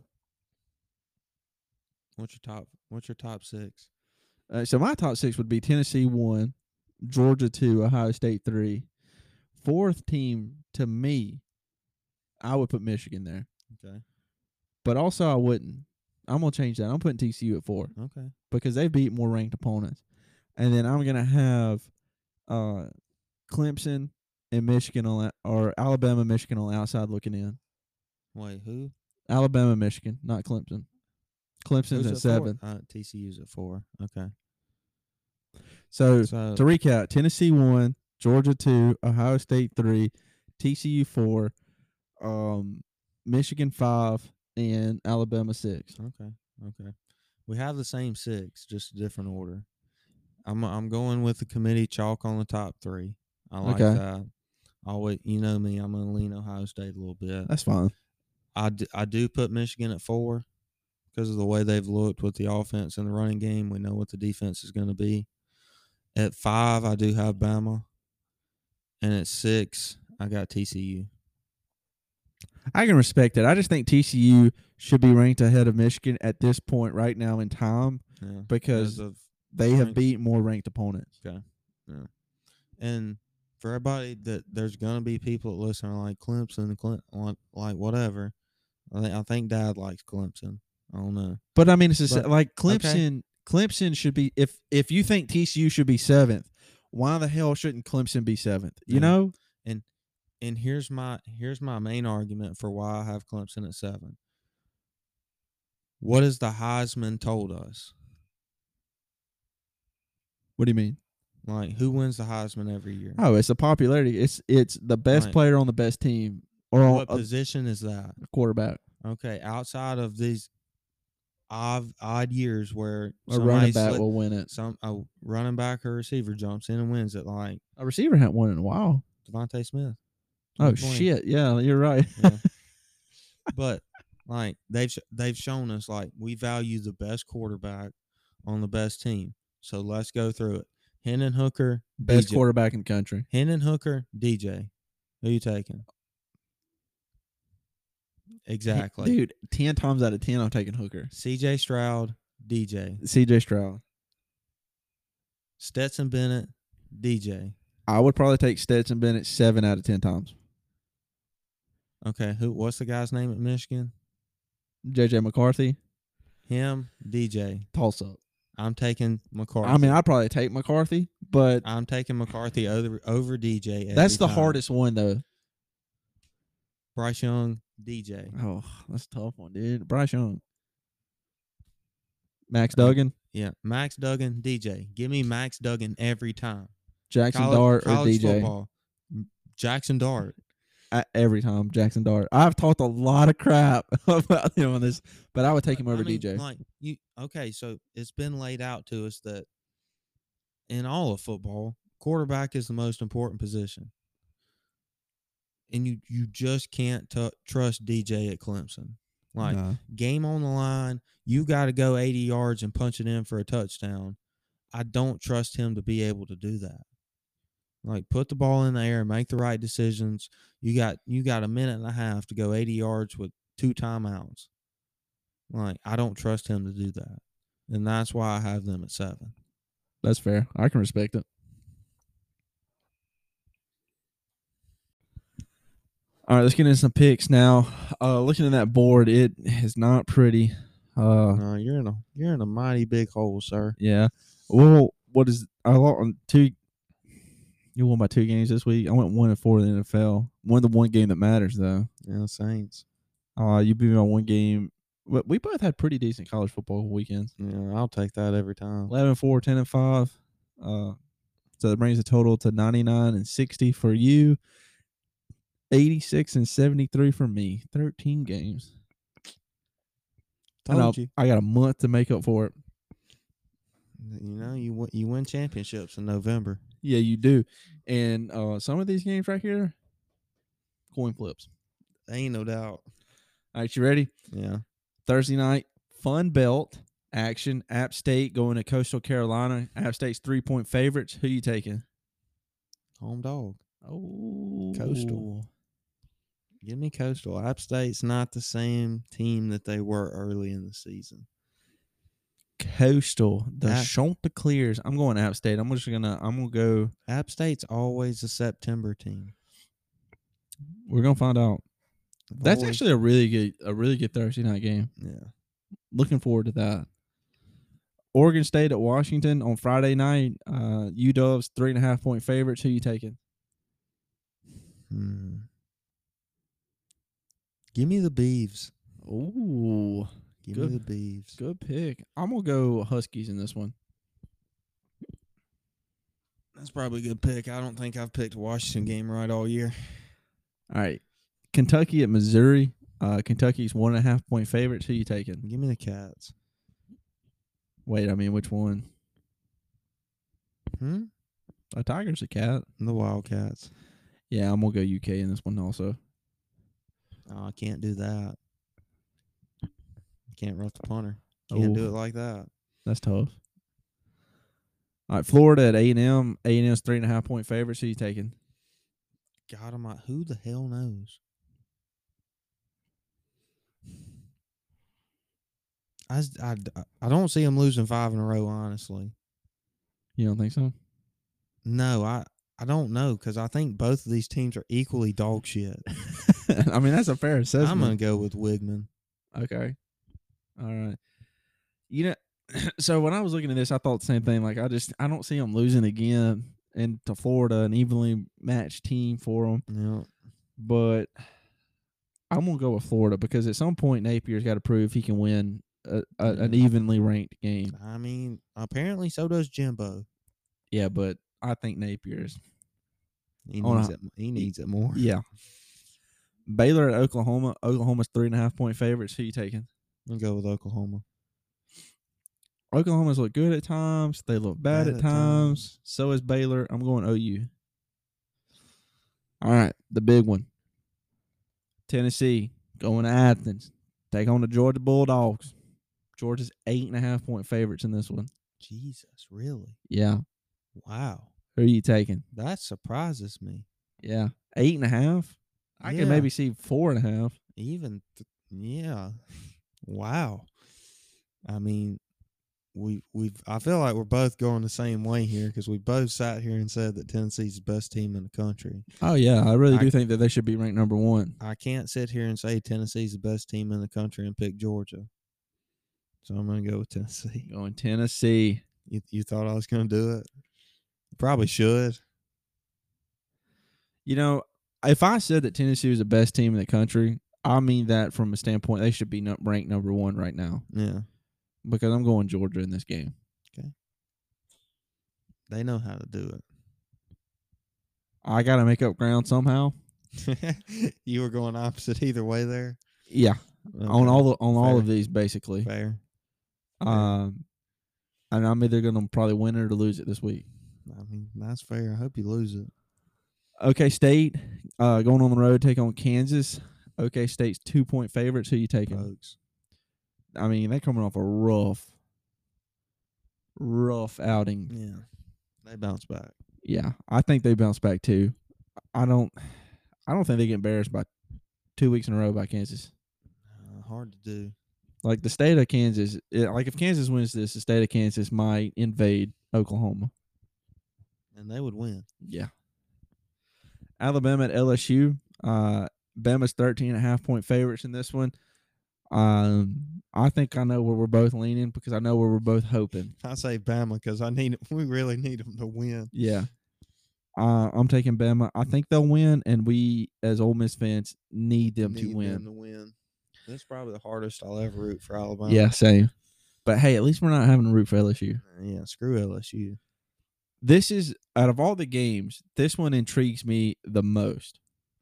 S2: What's your top 6?
S1: So my top 6 would be Tennessee 1, Georgia 2, Ohio State 3. 4th team to me, I would put Michigan there.
S2: Okay.
S1: But also I wouldn't. I'm going to change that. I'm putting TCU at 4.
S2: Okay.
S1: Because they beat more ranked opponents. And then I'm going to have Clemson and Michigan or Alabama, Michigan on the outside looking in.
S2: Wait, who?
S1: Alabama, Michigan, not Clemson. Clemson's at 7.
S2: TCU's at 4. Okay.
S1: So to recap, Tennessee 1, Georgia 2, Ohio State 3, TCU 4, Michigan 5, and Alabama 6.
S2: Okay. We have the same 6, just a different order. I'm going with the committee chalk on the top 3. I like that. You know me, I'm going to lean Ohio State a little bit.
S1: That's fine.
S2: I do put Michigan at 4 because of the way they've looked with the offense and the running game. We know what the defense is going to be. At 5, I do have Bama. And at 6, I got TCU.
S1: I can respect it. I just think TCU should be ranked ahead of Michigan at this point right now in time because they have beat more ranked opponents.
S2: Okay. Yeah. And for everybody that there's going to be people that listen like Clemson, like whatever. I think Dad likes Clemson. I don't know.
S1: But I mean, like Clemson. Okay. Clemson should be if you think TCU should be 7th, why the hell shouldn't Clemson be 7th? You know?
S2: And here's my main argument for why I have Clemson at 7. What has the Heisman told us?
S1: What do you mean?
S2: Like, who wins the Heisman every year?
S1: Oh, it's the popularity. It's the best
S2: Right.
S1: player on the best team or
S2: What
S1: a
S2: position is that?
S1: quarterback.
S2: Okay, outside of these odd years where
S1: A running back
S2: slip,
S1: will win it.
S2: a running back or receiver jumps in and wins it, like
S1: A receiver hadn't won in a while.
S2: Devontae Smith.
S1: Oh
S2: 2020.
S1: shit! Yeah, you're right.
S2: Yeah. But like they've shown us, like, we value the best quarterback on the best team. So let's go through it. Hendon Hooker,
S1: Best
S2: DJ.
S1: quarterback in the country.
S2: Hendon Hooker, DJ. Who you taking? Exactly.
S1: Dude, 10 times out of 10, I'm taking Hooker.
S2: CJ Stroud, DJ.
S1: CJ Stroud.
S2: Stetson Bennett, DJ.
S1: I would probably take Stetson Bennett 7 out of 10 times.
S2: Okay, what's the guy's name at Michigan?
S1: JJ McCarthy.
S2: Him, DJ.
S1: Toss up.
S2: I'm taking McCarthy.
S1: I mean, I'd probably take McCarthy, but
S2: I'm taking McCarthy over DJ.
S1: that's the
S2: time.
S1: hardest one, though.
S2: Bryce Young, DJ.
S1: Oh, that's a tough one, dude. Bryce Young. Max Duggan.
S2: Yeah, Max Duggan, DJ. Give me Max Duggan every time.
S1: Jackson Dart or
S2: college
S1: DJ.
S2: Football. Jackson Dart.
S1: Every time, Jackson Dart. I've talked a lot of crap about him on this, but I would take him over DJ.
S2: Like okay, so it's been laid out to us that in all of football, quarterback is the most important position. And you just can't trust DJ at Clemson. Like, game on the line, you got to go 80 yards and punch it in for a touchdown. I don't trust him to be able to do that. Like, put the ball in the air, make the right decisions. You got a minute and a half to go 80 yards with 2 timeouts. Like, I don't trust him to do that. And that's why I have them at 7.
S1: That's fair. I can respect it. All right, let's get into some picks now. Looking at that board, it is not pretty.
S2: No, you're in a mighty big hole, sir.
S1: Yeah. Well, what is I lost 2? You won by 2 games this week. I went 1-4 in the NFL. Won the one game that matters, though.
S2: Yeah, Saints.
S1: You beat me on one game. But we both had pretty decent college football weekends.
S2: Yeah, I'll take that every time.
S1: 11-4, 10-5. So that brings the total to 99-60 for you. 86-73 for me. 13 games.
S2: Told you.
S1: I got a month to make up for it.
S2: You know, you win championships in November.
S1: Yeah, you do. And some of these games right here, coin flips.
S2: Ain't no doubt.
S1: All right, you ready?
S2: Yeah.
S1: Thursday night, Fun Belt action. App State going to Coastal Carolina. App State's 3-point favorites. Who you taking?
S2: Home dog.
S1: Oh,
S2: Coastal. Give me Coastal. App State's not the same team that they were early in the season.
S1: Coastal, the Chanticleers. I'm going App State. I'm gonna go.
S2: App State's always a September team.
S1: We're gonna find out. That's actually a really good Thursday night game.
S2: Yeah,
S1: looking forward to that. Oregon State at Washington on Friday night. UW's 3.5-point favorites. Who you taking?
S2: Give me the Beavs.
S1: Ooh.
S2: Give me the Beavs.
S1: Good pick. I'm going to go Huskies in this one.
S2: That's probably a good pick. I don't think I've picked a Washington game right all year.
S1: All right. Kentucky at Missouri. Kentucky's 1.5-point favorites. Who you taking?
S2: Give me the Cats.
S1: Wait, I mean, which one? A Tiger's a cat.
S2: The Wildcats.
S1: Yeah, I'm going to go UK in this one also.
S2: Oh, I can't do that. Can't rough the punter. Can't do it like that.
S1: That's tough. All right, Florida at A&M. A&M's 3.5-point favorites. Who you taking?
S2: God almighty, who the hell knows? I don't see them losing 5 in a row, honestly.
S1: You don't think so?
S2: No, I don't know, because I think both of these teams are equally dog shit.
S1: I mean, that's a fair assessment.
S2: I'm going to go with Wigman.
S1: Okay. All right. You know, so when I was looking at this, I thought the same thing. Like, I don't see them losing again into Florida, an evenly matched team for them.
S2: Yeah.
S1: But I'm going to go with Florida because at some point Napier's got to prove he can win an evenly ranked game.
S2: I mean, apparently so does Jimbo.
S1: Yeah, but I think Napier is.
S2: He
S1: On
S2: needs
S1: a-
S2: it. He needs it more.
S1: Yeah. Baylor at Oklahoma. Oklahoma's 3.5-point favorites. Who you taking?
S2: I'll go with Oklahoma.
S1: Oklahoma's look good at times. They look bad at times. So is Baylor. I'm going OU. All right, the big one. Tennessee going to Athens. Take on the Georgia Bulldogs. Georgia's 8.5-point favorites in this one.
S2: Jesus, really?
S1: Yeah.
S2: Wow.
S1: Who are you taking?
S2: That surprises me.
S1: Yeah. 8.5? I can maybe see 4.5.
S2: Even, yeah. Wow. I mean, I feel like we're both going the same way here because we both sat here and said that Tennessee's the best team in the country.
S1: Oh, yeah. I really do think that they should be ranked number 1.
S2: I can't sit here and say Tennessee's the best team in the country and pick Georgia. So I'm going to go with Tennessee.
S1: Going Tennessee.
S2: You thought I was going to do it? Probably should.
S1: You know, if I said that Tennessee was the best team in the country, I mean that from a standpoint they should be ranked number 1 right now.
S2: Yeah.
S1: Because I'm going Georgia in this game.
S2: Okay. They know how to do it.
S1: I got to make up ground somehow.
S2: You were going opposite either way there?
S1: Yeah.
S2: Okay.
S1: On all of these, basically.
S2: Fair.
S1: And I'm either going to probably win it or lose it this week.
S2: I mean, that's fair. I hope you lose it.
S1: OK State going on the road, take on Kansas. OK State's 2-point favorites. Who you taking?
S2: Folks.
S1: I mean, they're coming off a rough outing.
S2: Yeah. They bounce back.
S1: Yeah, I think they bounce back too. I don't think they get embarrassed by 2 weeks in a row by Kansas.
S2: Hard to do.
S1: Like the state of Kansas, if Kansas wins this, the state of Kansas might invade Oklahoma.
S2: And they would win.
S1: Yeah. Alabama at LSU. Bama's 13.5-point favorites in this one. I think I know where we're both leaning because I know where we're both hoping.
S2: I say Bama because we really need them to win.
S1: Yeah. I'm taking Bama. I think they'll win, and we, as Ole Miss fans, need them to win.
S2: That's probably the hardest I'll ever root for Alabama.
S1: Yeah, same. But, hey, at least we're not having to root for LSU.
S2: Yeah, screw LSU.
S1: This is, out of all the games, this one intrigues me the most.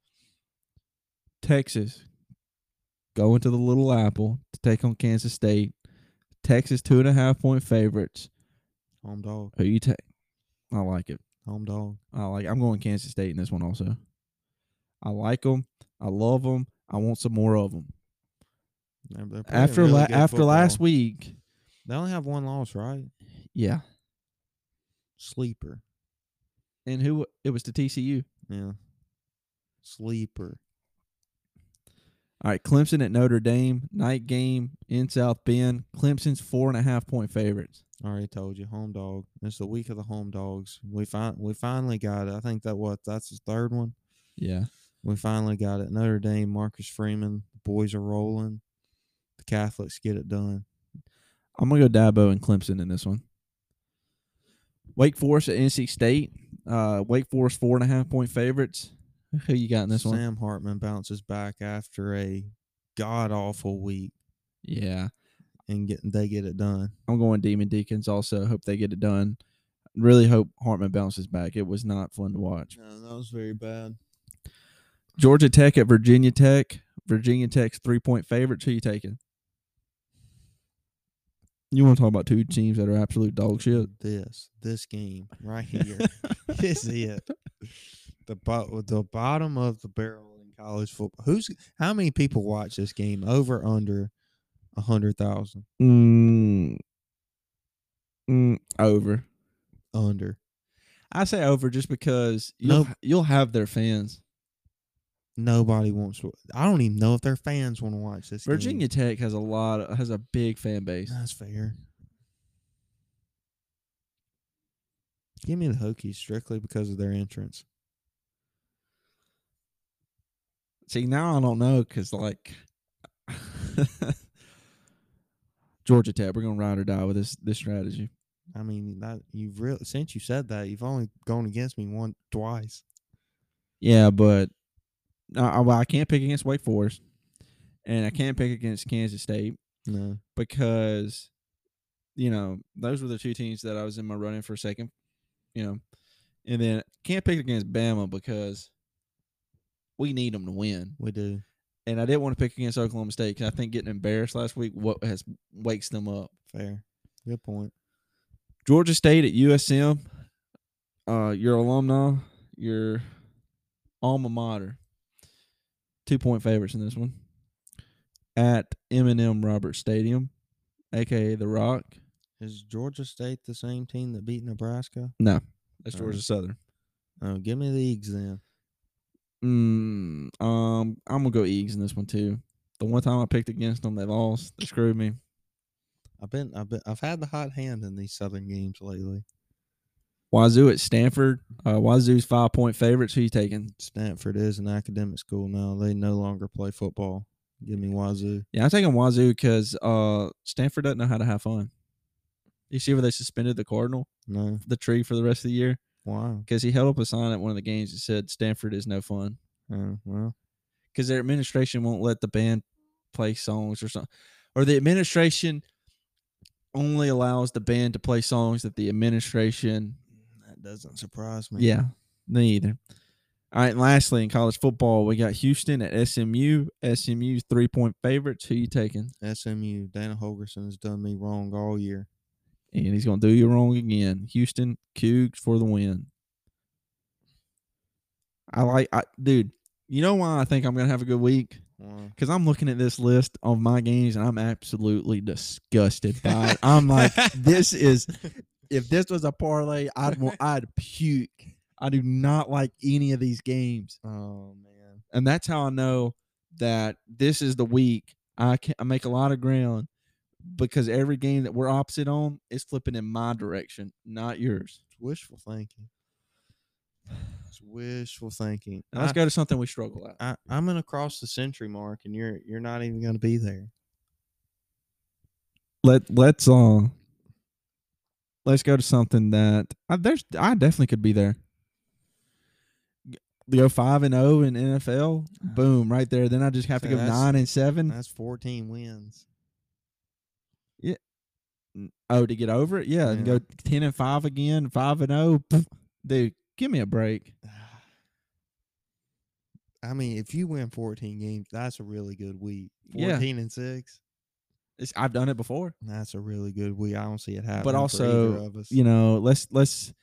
S1: Texas going to the Little Apple to take on Kansas State. Texas 2.5-point favorites.
S2: Home dog.
S1: Who you take? I like it.
S2: Home dog.
S1: I'm going Kansas State in this one also. I like them. I love them. I want some more of them. After last week,
S2: they only have one loss, right?
S1: Yeah.
S2: Sleeper.
S1: And who? It was to TCU.
S2: Yeah. Sleeper.
S1: All right, Clemson at Notre Dame, night game in South Bend. Clemson's 4.5-point favorites.
S2: I already told you, home dog. It's the week of the home dogs. We finally got it. I think that's the third one.
S1: Yeah.
S2: We finally got it. Notre Dame, Marcus Freeman, the boys are rolling. The Catholics get it done.
S1: I'm going to go Dabo and Clemson in this one. Wake Forest at NC State. Wake Forest 4.5-point favorites. Who you got in this one?
S2: Sam Hartman bounces back after a god-awful week.
S1: Yeah.
S2: And they get it done.
S1: I'm going Demon Deacons also. Hope they get it done. Really hope Hartman bounces back. It was not fun to watch.
S2: No, that was very bad.
S1: Georgia Tech at Virginia Tech. Virginia Tech's 3-point favorites. Who you taking? You want to talk about two teams that are absolute dog shit?
S2: This game right here. This is it. The bottom of the barrel in college football. How many people watch this game? Over, under 100,000?
S1: Over.
S2: Under.
S1: I say over just because you'll have their fans.
S2: Nobody wants to. I don't even know if their fans want to watch this
S1: Virginia
S2: game.
S1: Tech has a big fan base.
S2: That's fair. Give me the Hokies strictly because of their entrance.
S1: See, now I don't know because, Georgia Tech, we're going to ride or die with this strategy.
S2: I mean, since you said that, you've only gone against me twice.
S1: Yeah, but I can't pick against Wake Forest, and I can't pick against Kansas State.
S2: No.
S1: Because, those were the two teams that I was in my running for second, And then can't pick against Bama because we need them to win.
S2: We do.
S1: And I didn't want to pick against Oklahoma State because I think getting embarrassed last week wakes them up.
S2: Fair. Good point.
S1: Georgia State at USM. Your alumni, your alma mater. 2-point favorites in this one. At M&M Roberts Stadium, a.k.a. The Rock.
S2: Is Georgia State the same team that beat Nebraska?
S1: No, that's Georgia Southern.
S2: Oh, give me the Eagles then.
S1: I'm gonna go Eagles in this one too. The one time I picked against them, they lost. They screwed me.
S2: I've had the hot hand in these Southern games lately.
S1: Wazoo at Stanford. Wazoo's 5-point favorites. Who you taking?
S2: Stanford is an academic school now. They no longer play football. Give me Wazoo.
S1: Yeah, I'm taking Wazoo because Stanford doesn't know how to have fun. You see where they suspended the Cardinal?
S2: No.
S1: The tree for the rest of the year?
S2: Why?
S1: Because he held up a sign at one of the games that said Stanford is no fun.
S2: Oh, well.
S1: Because their administration won't let the band play songs or something. Or the administration only allows the band to play songs that the administration...
S2: That doesn't surprise me.
S1: Yeah, me either. All right, and lastly, in college football, we got Houston at SMU. SMU's 3-point favorites. Who you taking?
S2: SMU. Dana Holgorsen has done me wrong all year.
S1: And he's going to do you wrong again. Houston Cougs for the win. Dude, you know why I think I'm going to have a good week? Because I'm looking at this list of my games, and I'm absolutely disgusted by it. I'm like, if this was a parlay, I'd puke. I do not like any of these games.
S2: Oh, man.
S1: And that's how I know that this is the week I make a lot of ground because every game that we're opposite on is flipping in my direction, not yours.
S2: It's wishful thinking. It's wishful thinking.
S1: Now let's go to something we struggle at.
S2: I'm going to cross the century mark, and you're not even going to be there.
S1: Let's go to something that I definitely could be there. Go 5-0 in NFL, boom, right there. Then I just have to go 9-7.
S2: That's 14 wins.
S1: Yeah. Oh, to get over it, yeah, and go 10-5 again, 5-0. Dude, give me a break.
S2: I mean, if you win 14 games, that's a really good week. 14-6.
S1: I've done it before.
S2: That's a really good week. I don't see it happening.
S1: But also,
S2: for either of us.
S1: Let's.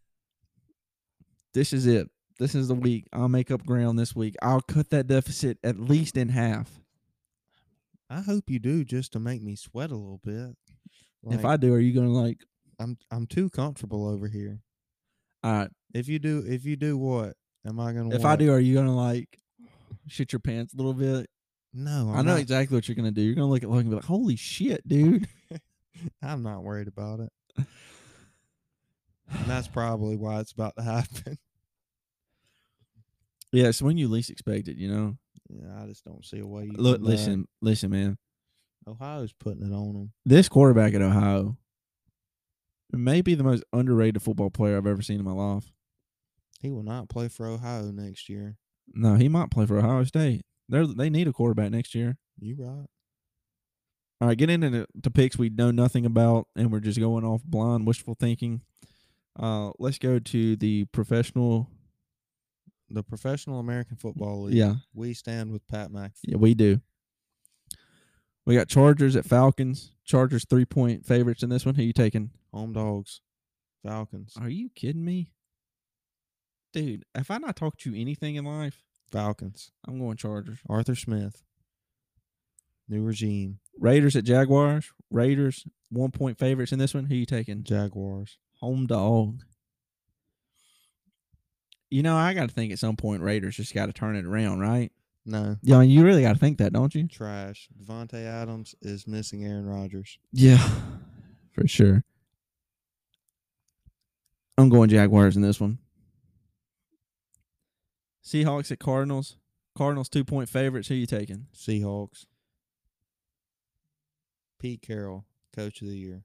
S1: This is it. This is the week. I'll make up ground this week. I'll cut that deficit at least in half.
S2: I hope you do, just to make me sweat a little bit.
S1: If I do, are you gonna
S2: I'm too comfortable over here.
S1: All right.
S2: If you do what? Am I gonna?
S1: If I do, are you gonna shit your pants a little bit?
S2: No,
S1: I know exactly what you're gonna do. You're gonna look at Logan and be like, "Holy shit, dude!"
S2: I'm not worried about it. And that's probably why it's about to happen.
S1: Yeah, it's when you least expect it,
S2: Yeah, I just don't see a way.
S1: Look, listen, man.
S2: Ohio's putting it on them.
S1: This quarterback at Ohio may be the most underrated football player I've ever seen in my life.
S2: He will not play for Ohio next year.
S1: No, he might play for Ohio State. They need a quarterback next year.
S2: You right.
S1: All right, get into the picks we know nothing about, and we're just going off blind wishful thinking. Let's go to the professional
S2: American Football League.
S1: Yeah.
S2: We stand with Pat McAfee.
S1: Yeah, we do. We got Chargers at Falcons. Chargers 3-point favorites in this one. Who you taking?
S2: Home dogs. Falcons.
S1: Are you kidding me? Dude, have I not talked to you anything in life?
S2: Falcons.
S1: I'm going Chargers.
S2: Arthur Smith. New regime.
S1: Raiders at Jaguars. Raiders 1-point favorites in this one. Who you taking?
S2: Jaguars.
S1: Home dog. I got to think at some point Raiders just got to turn it around, right?
S2: No.
S1: Yeah, you really got to think that, don't you?
S2: Trash. Devontae Adams is missing Aaron Rodgers.
S1: Yeah, for sure. I'm going Jaguars in this one. Seahawks at Cardinals. Cardinals 2-point favorites. Who you taking?
S2: Seahawks. Pete Carroll, Coach of the Year.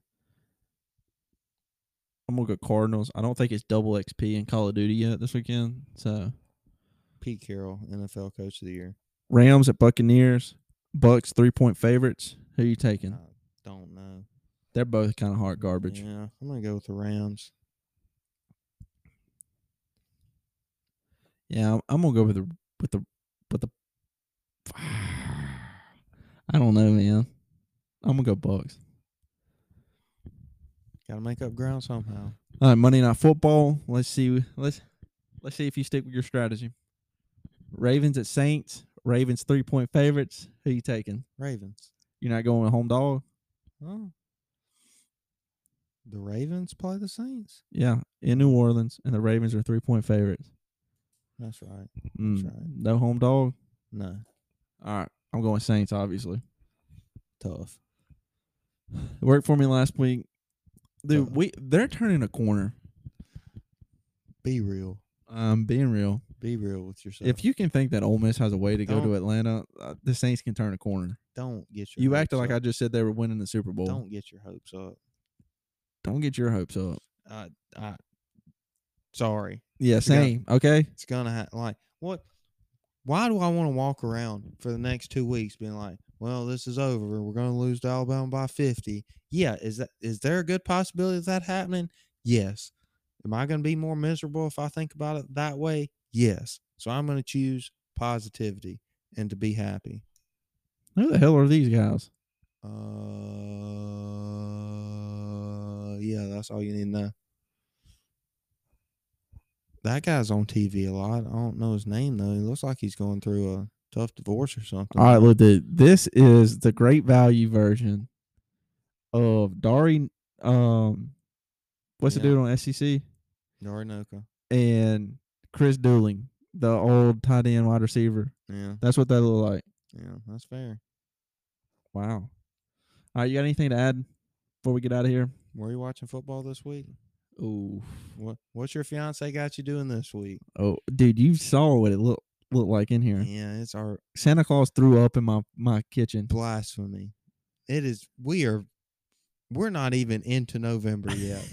S1: I'm going to go Cardinals. I don't think it's double XP in Call of Duty yet this weekend. So
S2: Pete Carroll, NFL Coach of the Year.
S1: Rams at Buccaneers. Bucks 3-point favorites. Who you taking?
S2: I don't know.
S1: They're both kind of hard garbage.
S2: Yeah, I'm going to go with the Rams.
S1: Yeah, I'm gonna go with the. I don't know, man. I'm gonna go Bucks.
S2: Got to make up ground somehow.
S1: All right, Monday Night Football. Let's see. Let's see if you stick with your strategy. Ravens at Saints. Ravens 3-point favorites. Who you taking?
S2: Ravens.
S1: You're not going with home dog?
S2: Oh. The Ravens play the Saints?
S1: Yeah, in New Orleans, and the Ravens are 3-point favorites.
S2: That's right. That's right.
S1: No home dog?
S2: No.
S1: All right, I'm going Saints, obviously.
S2: Tough.
S1: It worked for me last week. Dude, they're turning a corner.
S2: Be real.
S1: Being real.
S2: Be real with yourself.
S1: If you can think that Ole Miss has a way to go to Atlanta, the Saints can turn a corner.
S2: Don't get your
S1: You
S2: hopes
S1: acted like
S2: up.
S1: I just said they were winning the Super Bowl.
S2: Don't get your hopes up.
S1: Don't get your hopes up.
S2: Sorry.
S1: Yeah, same. Okay.
S2: It's gonna like what? Why do I want to walk around for the next 2 weeks being like, well, this is over. We're gonna lose to Alabama by 50. Yeah, is there a good possibility of that happening? Yes. Am I gonna be more miserable if I think about it that way? Yes. So I'm gonna choose positivity and to be happy.
S1: Who the hell are these guys?
S2: Yeah, that's all you need to know. That guy's on TV a lot. I don't know his name though. He looks like he's going through a tough divorce or something.
S1: All right, look, dude. This is the great value version of Dari. What's the dude on SEC?
S2: Dari Noka.
S1: And Chris Dooling, the old tight end wide receiver.
S2: Yeah.
S1: That's what they look like.
S2: Yeah, that's fair.
S1: Wow. All right, you got anything to add before we get out of here?
S2: Were you watching football this week?
S1: Ooh.
S2: What's your fiance got you doing this week?
S1: Oh, dude, you saw what it looked like in here.
S2: Yeah, it's our
S1: Santa Claus threw up in my kitchen.
S2: Blasphemy. It is. We're not even into November yet.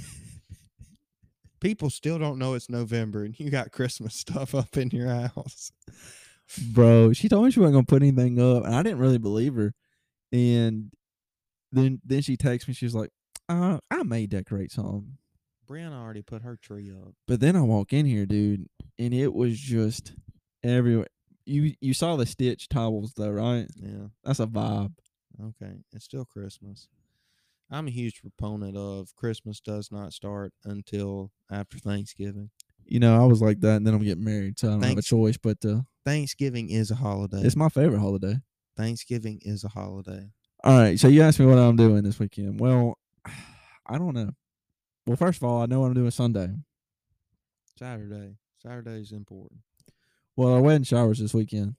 S2: People still don't know it's November, and you got Christmas stuff up in your house.
S1: Bro, she told me she wasn't gonna put anything up, and I didn't really believe her. And then she texted me. She was like, "I may decorate some."
S2: Brianna already put her tree up.
S1: But then I walk in here, dude, and it was just everywhere. You saw the stitch towels though, right?
S2: Yeah,
S1: that's a vibe.
S2: Okay, it's still Christmas. I'm a huge proponent of Christmas does not start until after Thanksgiving.
S1: You know, I was like that, and then I'm getting married, so I don't have a choice. But
S2: Thanksgiving is a holiday.
S1: It's my favorite holiday.
S2: Thanksgiving is a holiday.
S1: All right, so you asked me what I'm doing this weekend. Well, I don't know. Well, first of all, I know what I'm doing Sunday.
S2: Saturday. Saturday is important.
S1: Well, our wedding shower's this weekend.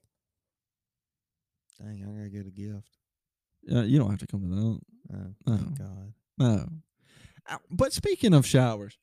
S2: Dang, I gotta get a gift.
S1: You don't have to come to that.
S2: Oh, thank God.
S1: No. But speaking of showers,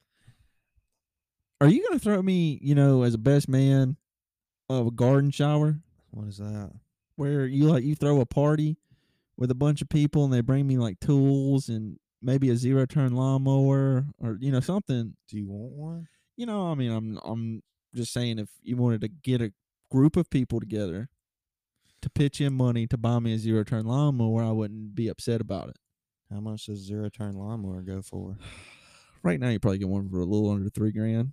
S1: are you going to throw me, as a best man, of a garden shower?
S2: What is that?
S1: Where you throw a party with a bunch of people and they bring me like tools and maybe a zero-turn lawnmower or something.
S2: Do you want one?
S1: I mean, I'm just saying if you wanted to get a group of people together to pitch in money to buy me a zero-turn lawnmower, I wouldn't be upset about it.
S2: How much does a zero-turn lawnmower go for?
S1: Right now, you probably get one for a little under $3,000.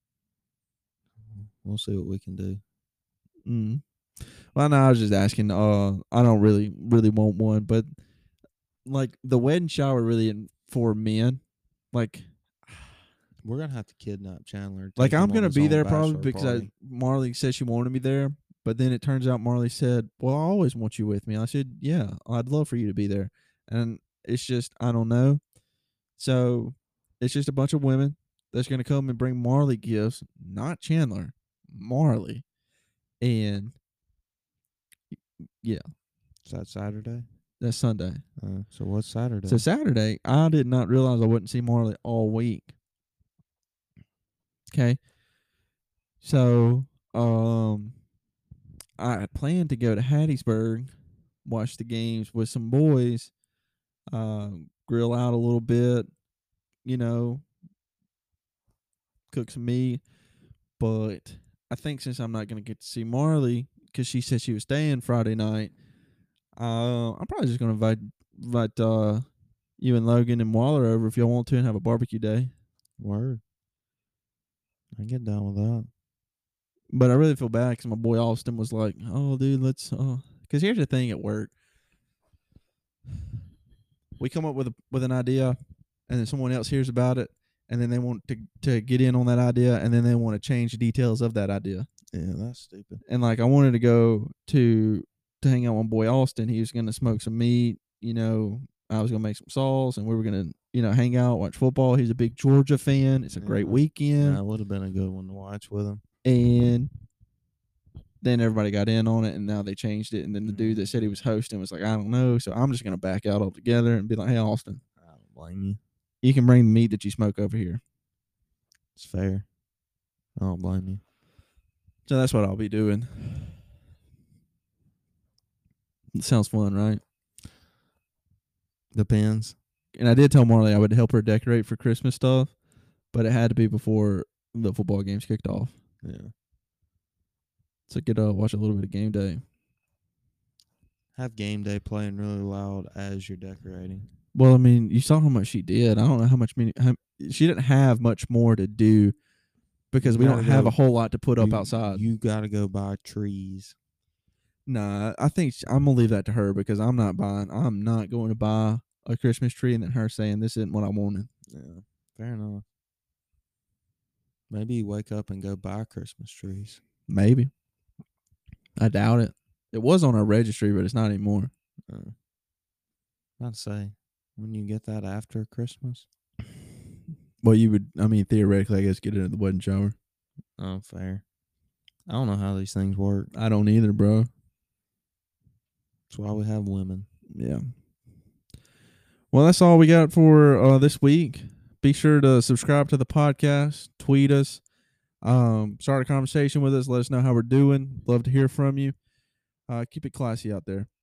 S2: We'll see what we can do.
S1: Well, no, I was just asking. I don't really want one, but like the wedding shower really for men, like
S2: we're gonna have to kidnap Chandler.
S1: Like I'm gonna be there probably because Marley said she wanted me there, but then it turns out Marley said, "Well, I always want you with me." I said, "Yeah, I'd love for you to be there," and it's just I don't know. So it's just a bunch of women that's gonna come and bring Marley gifts, not Chandler, Marley, and yeah.
S2: Is that Saturday?
S1: That's Sunday.
S2: So what's Saturday?
S1: So Saturday, I did not realize I wouldn't see Marley all week. Okay. So, I had planned to go to Hattiesburg, watch the games with some boys, grill out a little bit, cook some meat. But I think since I'm not going to get to see Marley, because she said she was staying Friday night, I'm probably just going to invite you and Logan and Waller over if y'all want to and have a barbecue day.
S2: Word. I get down with that.
S1: But I really feel bad because my boy Austin was like, "Oh, dude, let's." Because here's the thing at work: we come up with an idea, and then someone else hears about it, and then they want to get in on that idea, and then they want to change the details of that idea.
S2: Yeah, that's stupid.
S1: And like, I wanted to go to hang out with my boy Austin. He was gonna smoke some meat. I was gonna make some sauce, and we were gonna hang out, watch football. He's a big Georgia fan. It's a great weekend.
S2: That would have been a good one to watch with him.
S1: And then everybody got in on it, and now they changed it. And then the dude that said he was hosting was like, I don't know. So I'm just going to back out altogether and be like, hey, Austin,
S2: I don't blame you.
S1: You can bring the meat that you smoke over here.
S2: It's fair. I don't blame you.
S1: So that's what I'll be doing. It sounds fun, right?
S2: Depends.
S1: And I did tell Marley I would help her decorate for Christmas stuff, but it had to be before the football games kicked off.
S2: Yeah.
S1: So get watch a little bit of game day.
S2: Have game day playing really loud as you're decorating.
S1: Well, I mean, you saw how much she did. I don't know how much. She didn't have much more to do because we don't have a whole lot to put up outside.
S2: You got to go buy trees.
S1: Nah, I think I'm gonna leave that to her because I'm not going to buy a Christmas tree and then her saying this isn't what I wanted.
S2: Yeah, fair enough. Maybe you wake up and go buy Christmas trees.
S1: Maybe. I doubt it. It was on our registry, but it's not anymore.
S2: I'd say, wouldn't you get that after Christmas?
S1: Well, you would. I mean, theoretically, I guess get it at the wedding shower.
S2: Oh, fair. I don't know how these things work.
S1: I don't either, bro.
S2: That's why we have women.
S1: Yeah. Well, that's all we got for this week. Be sure to subscribe to the podcast, tweet us, start a conversation with us. Let us know how we're doing. Love to hear from you. Keep it classy out there.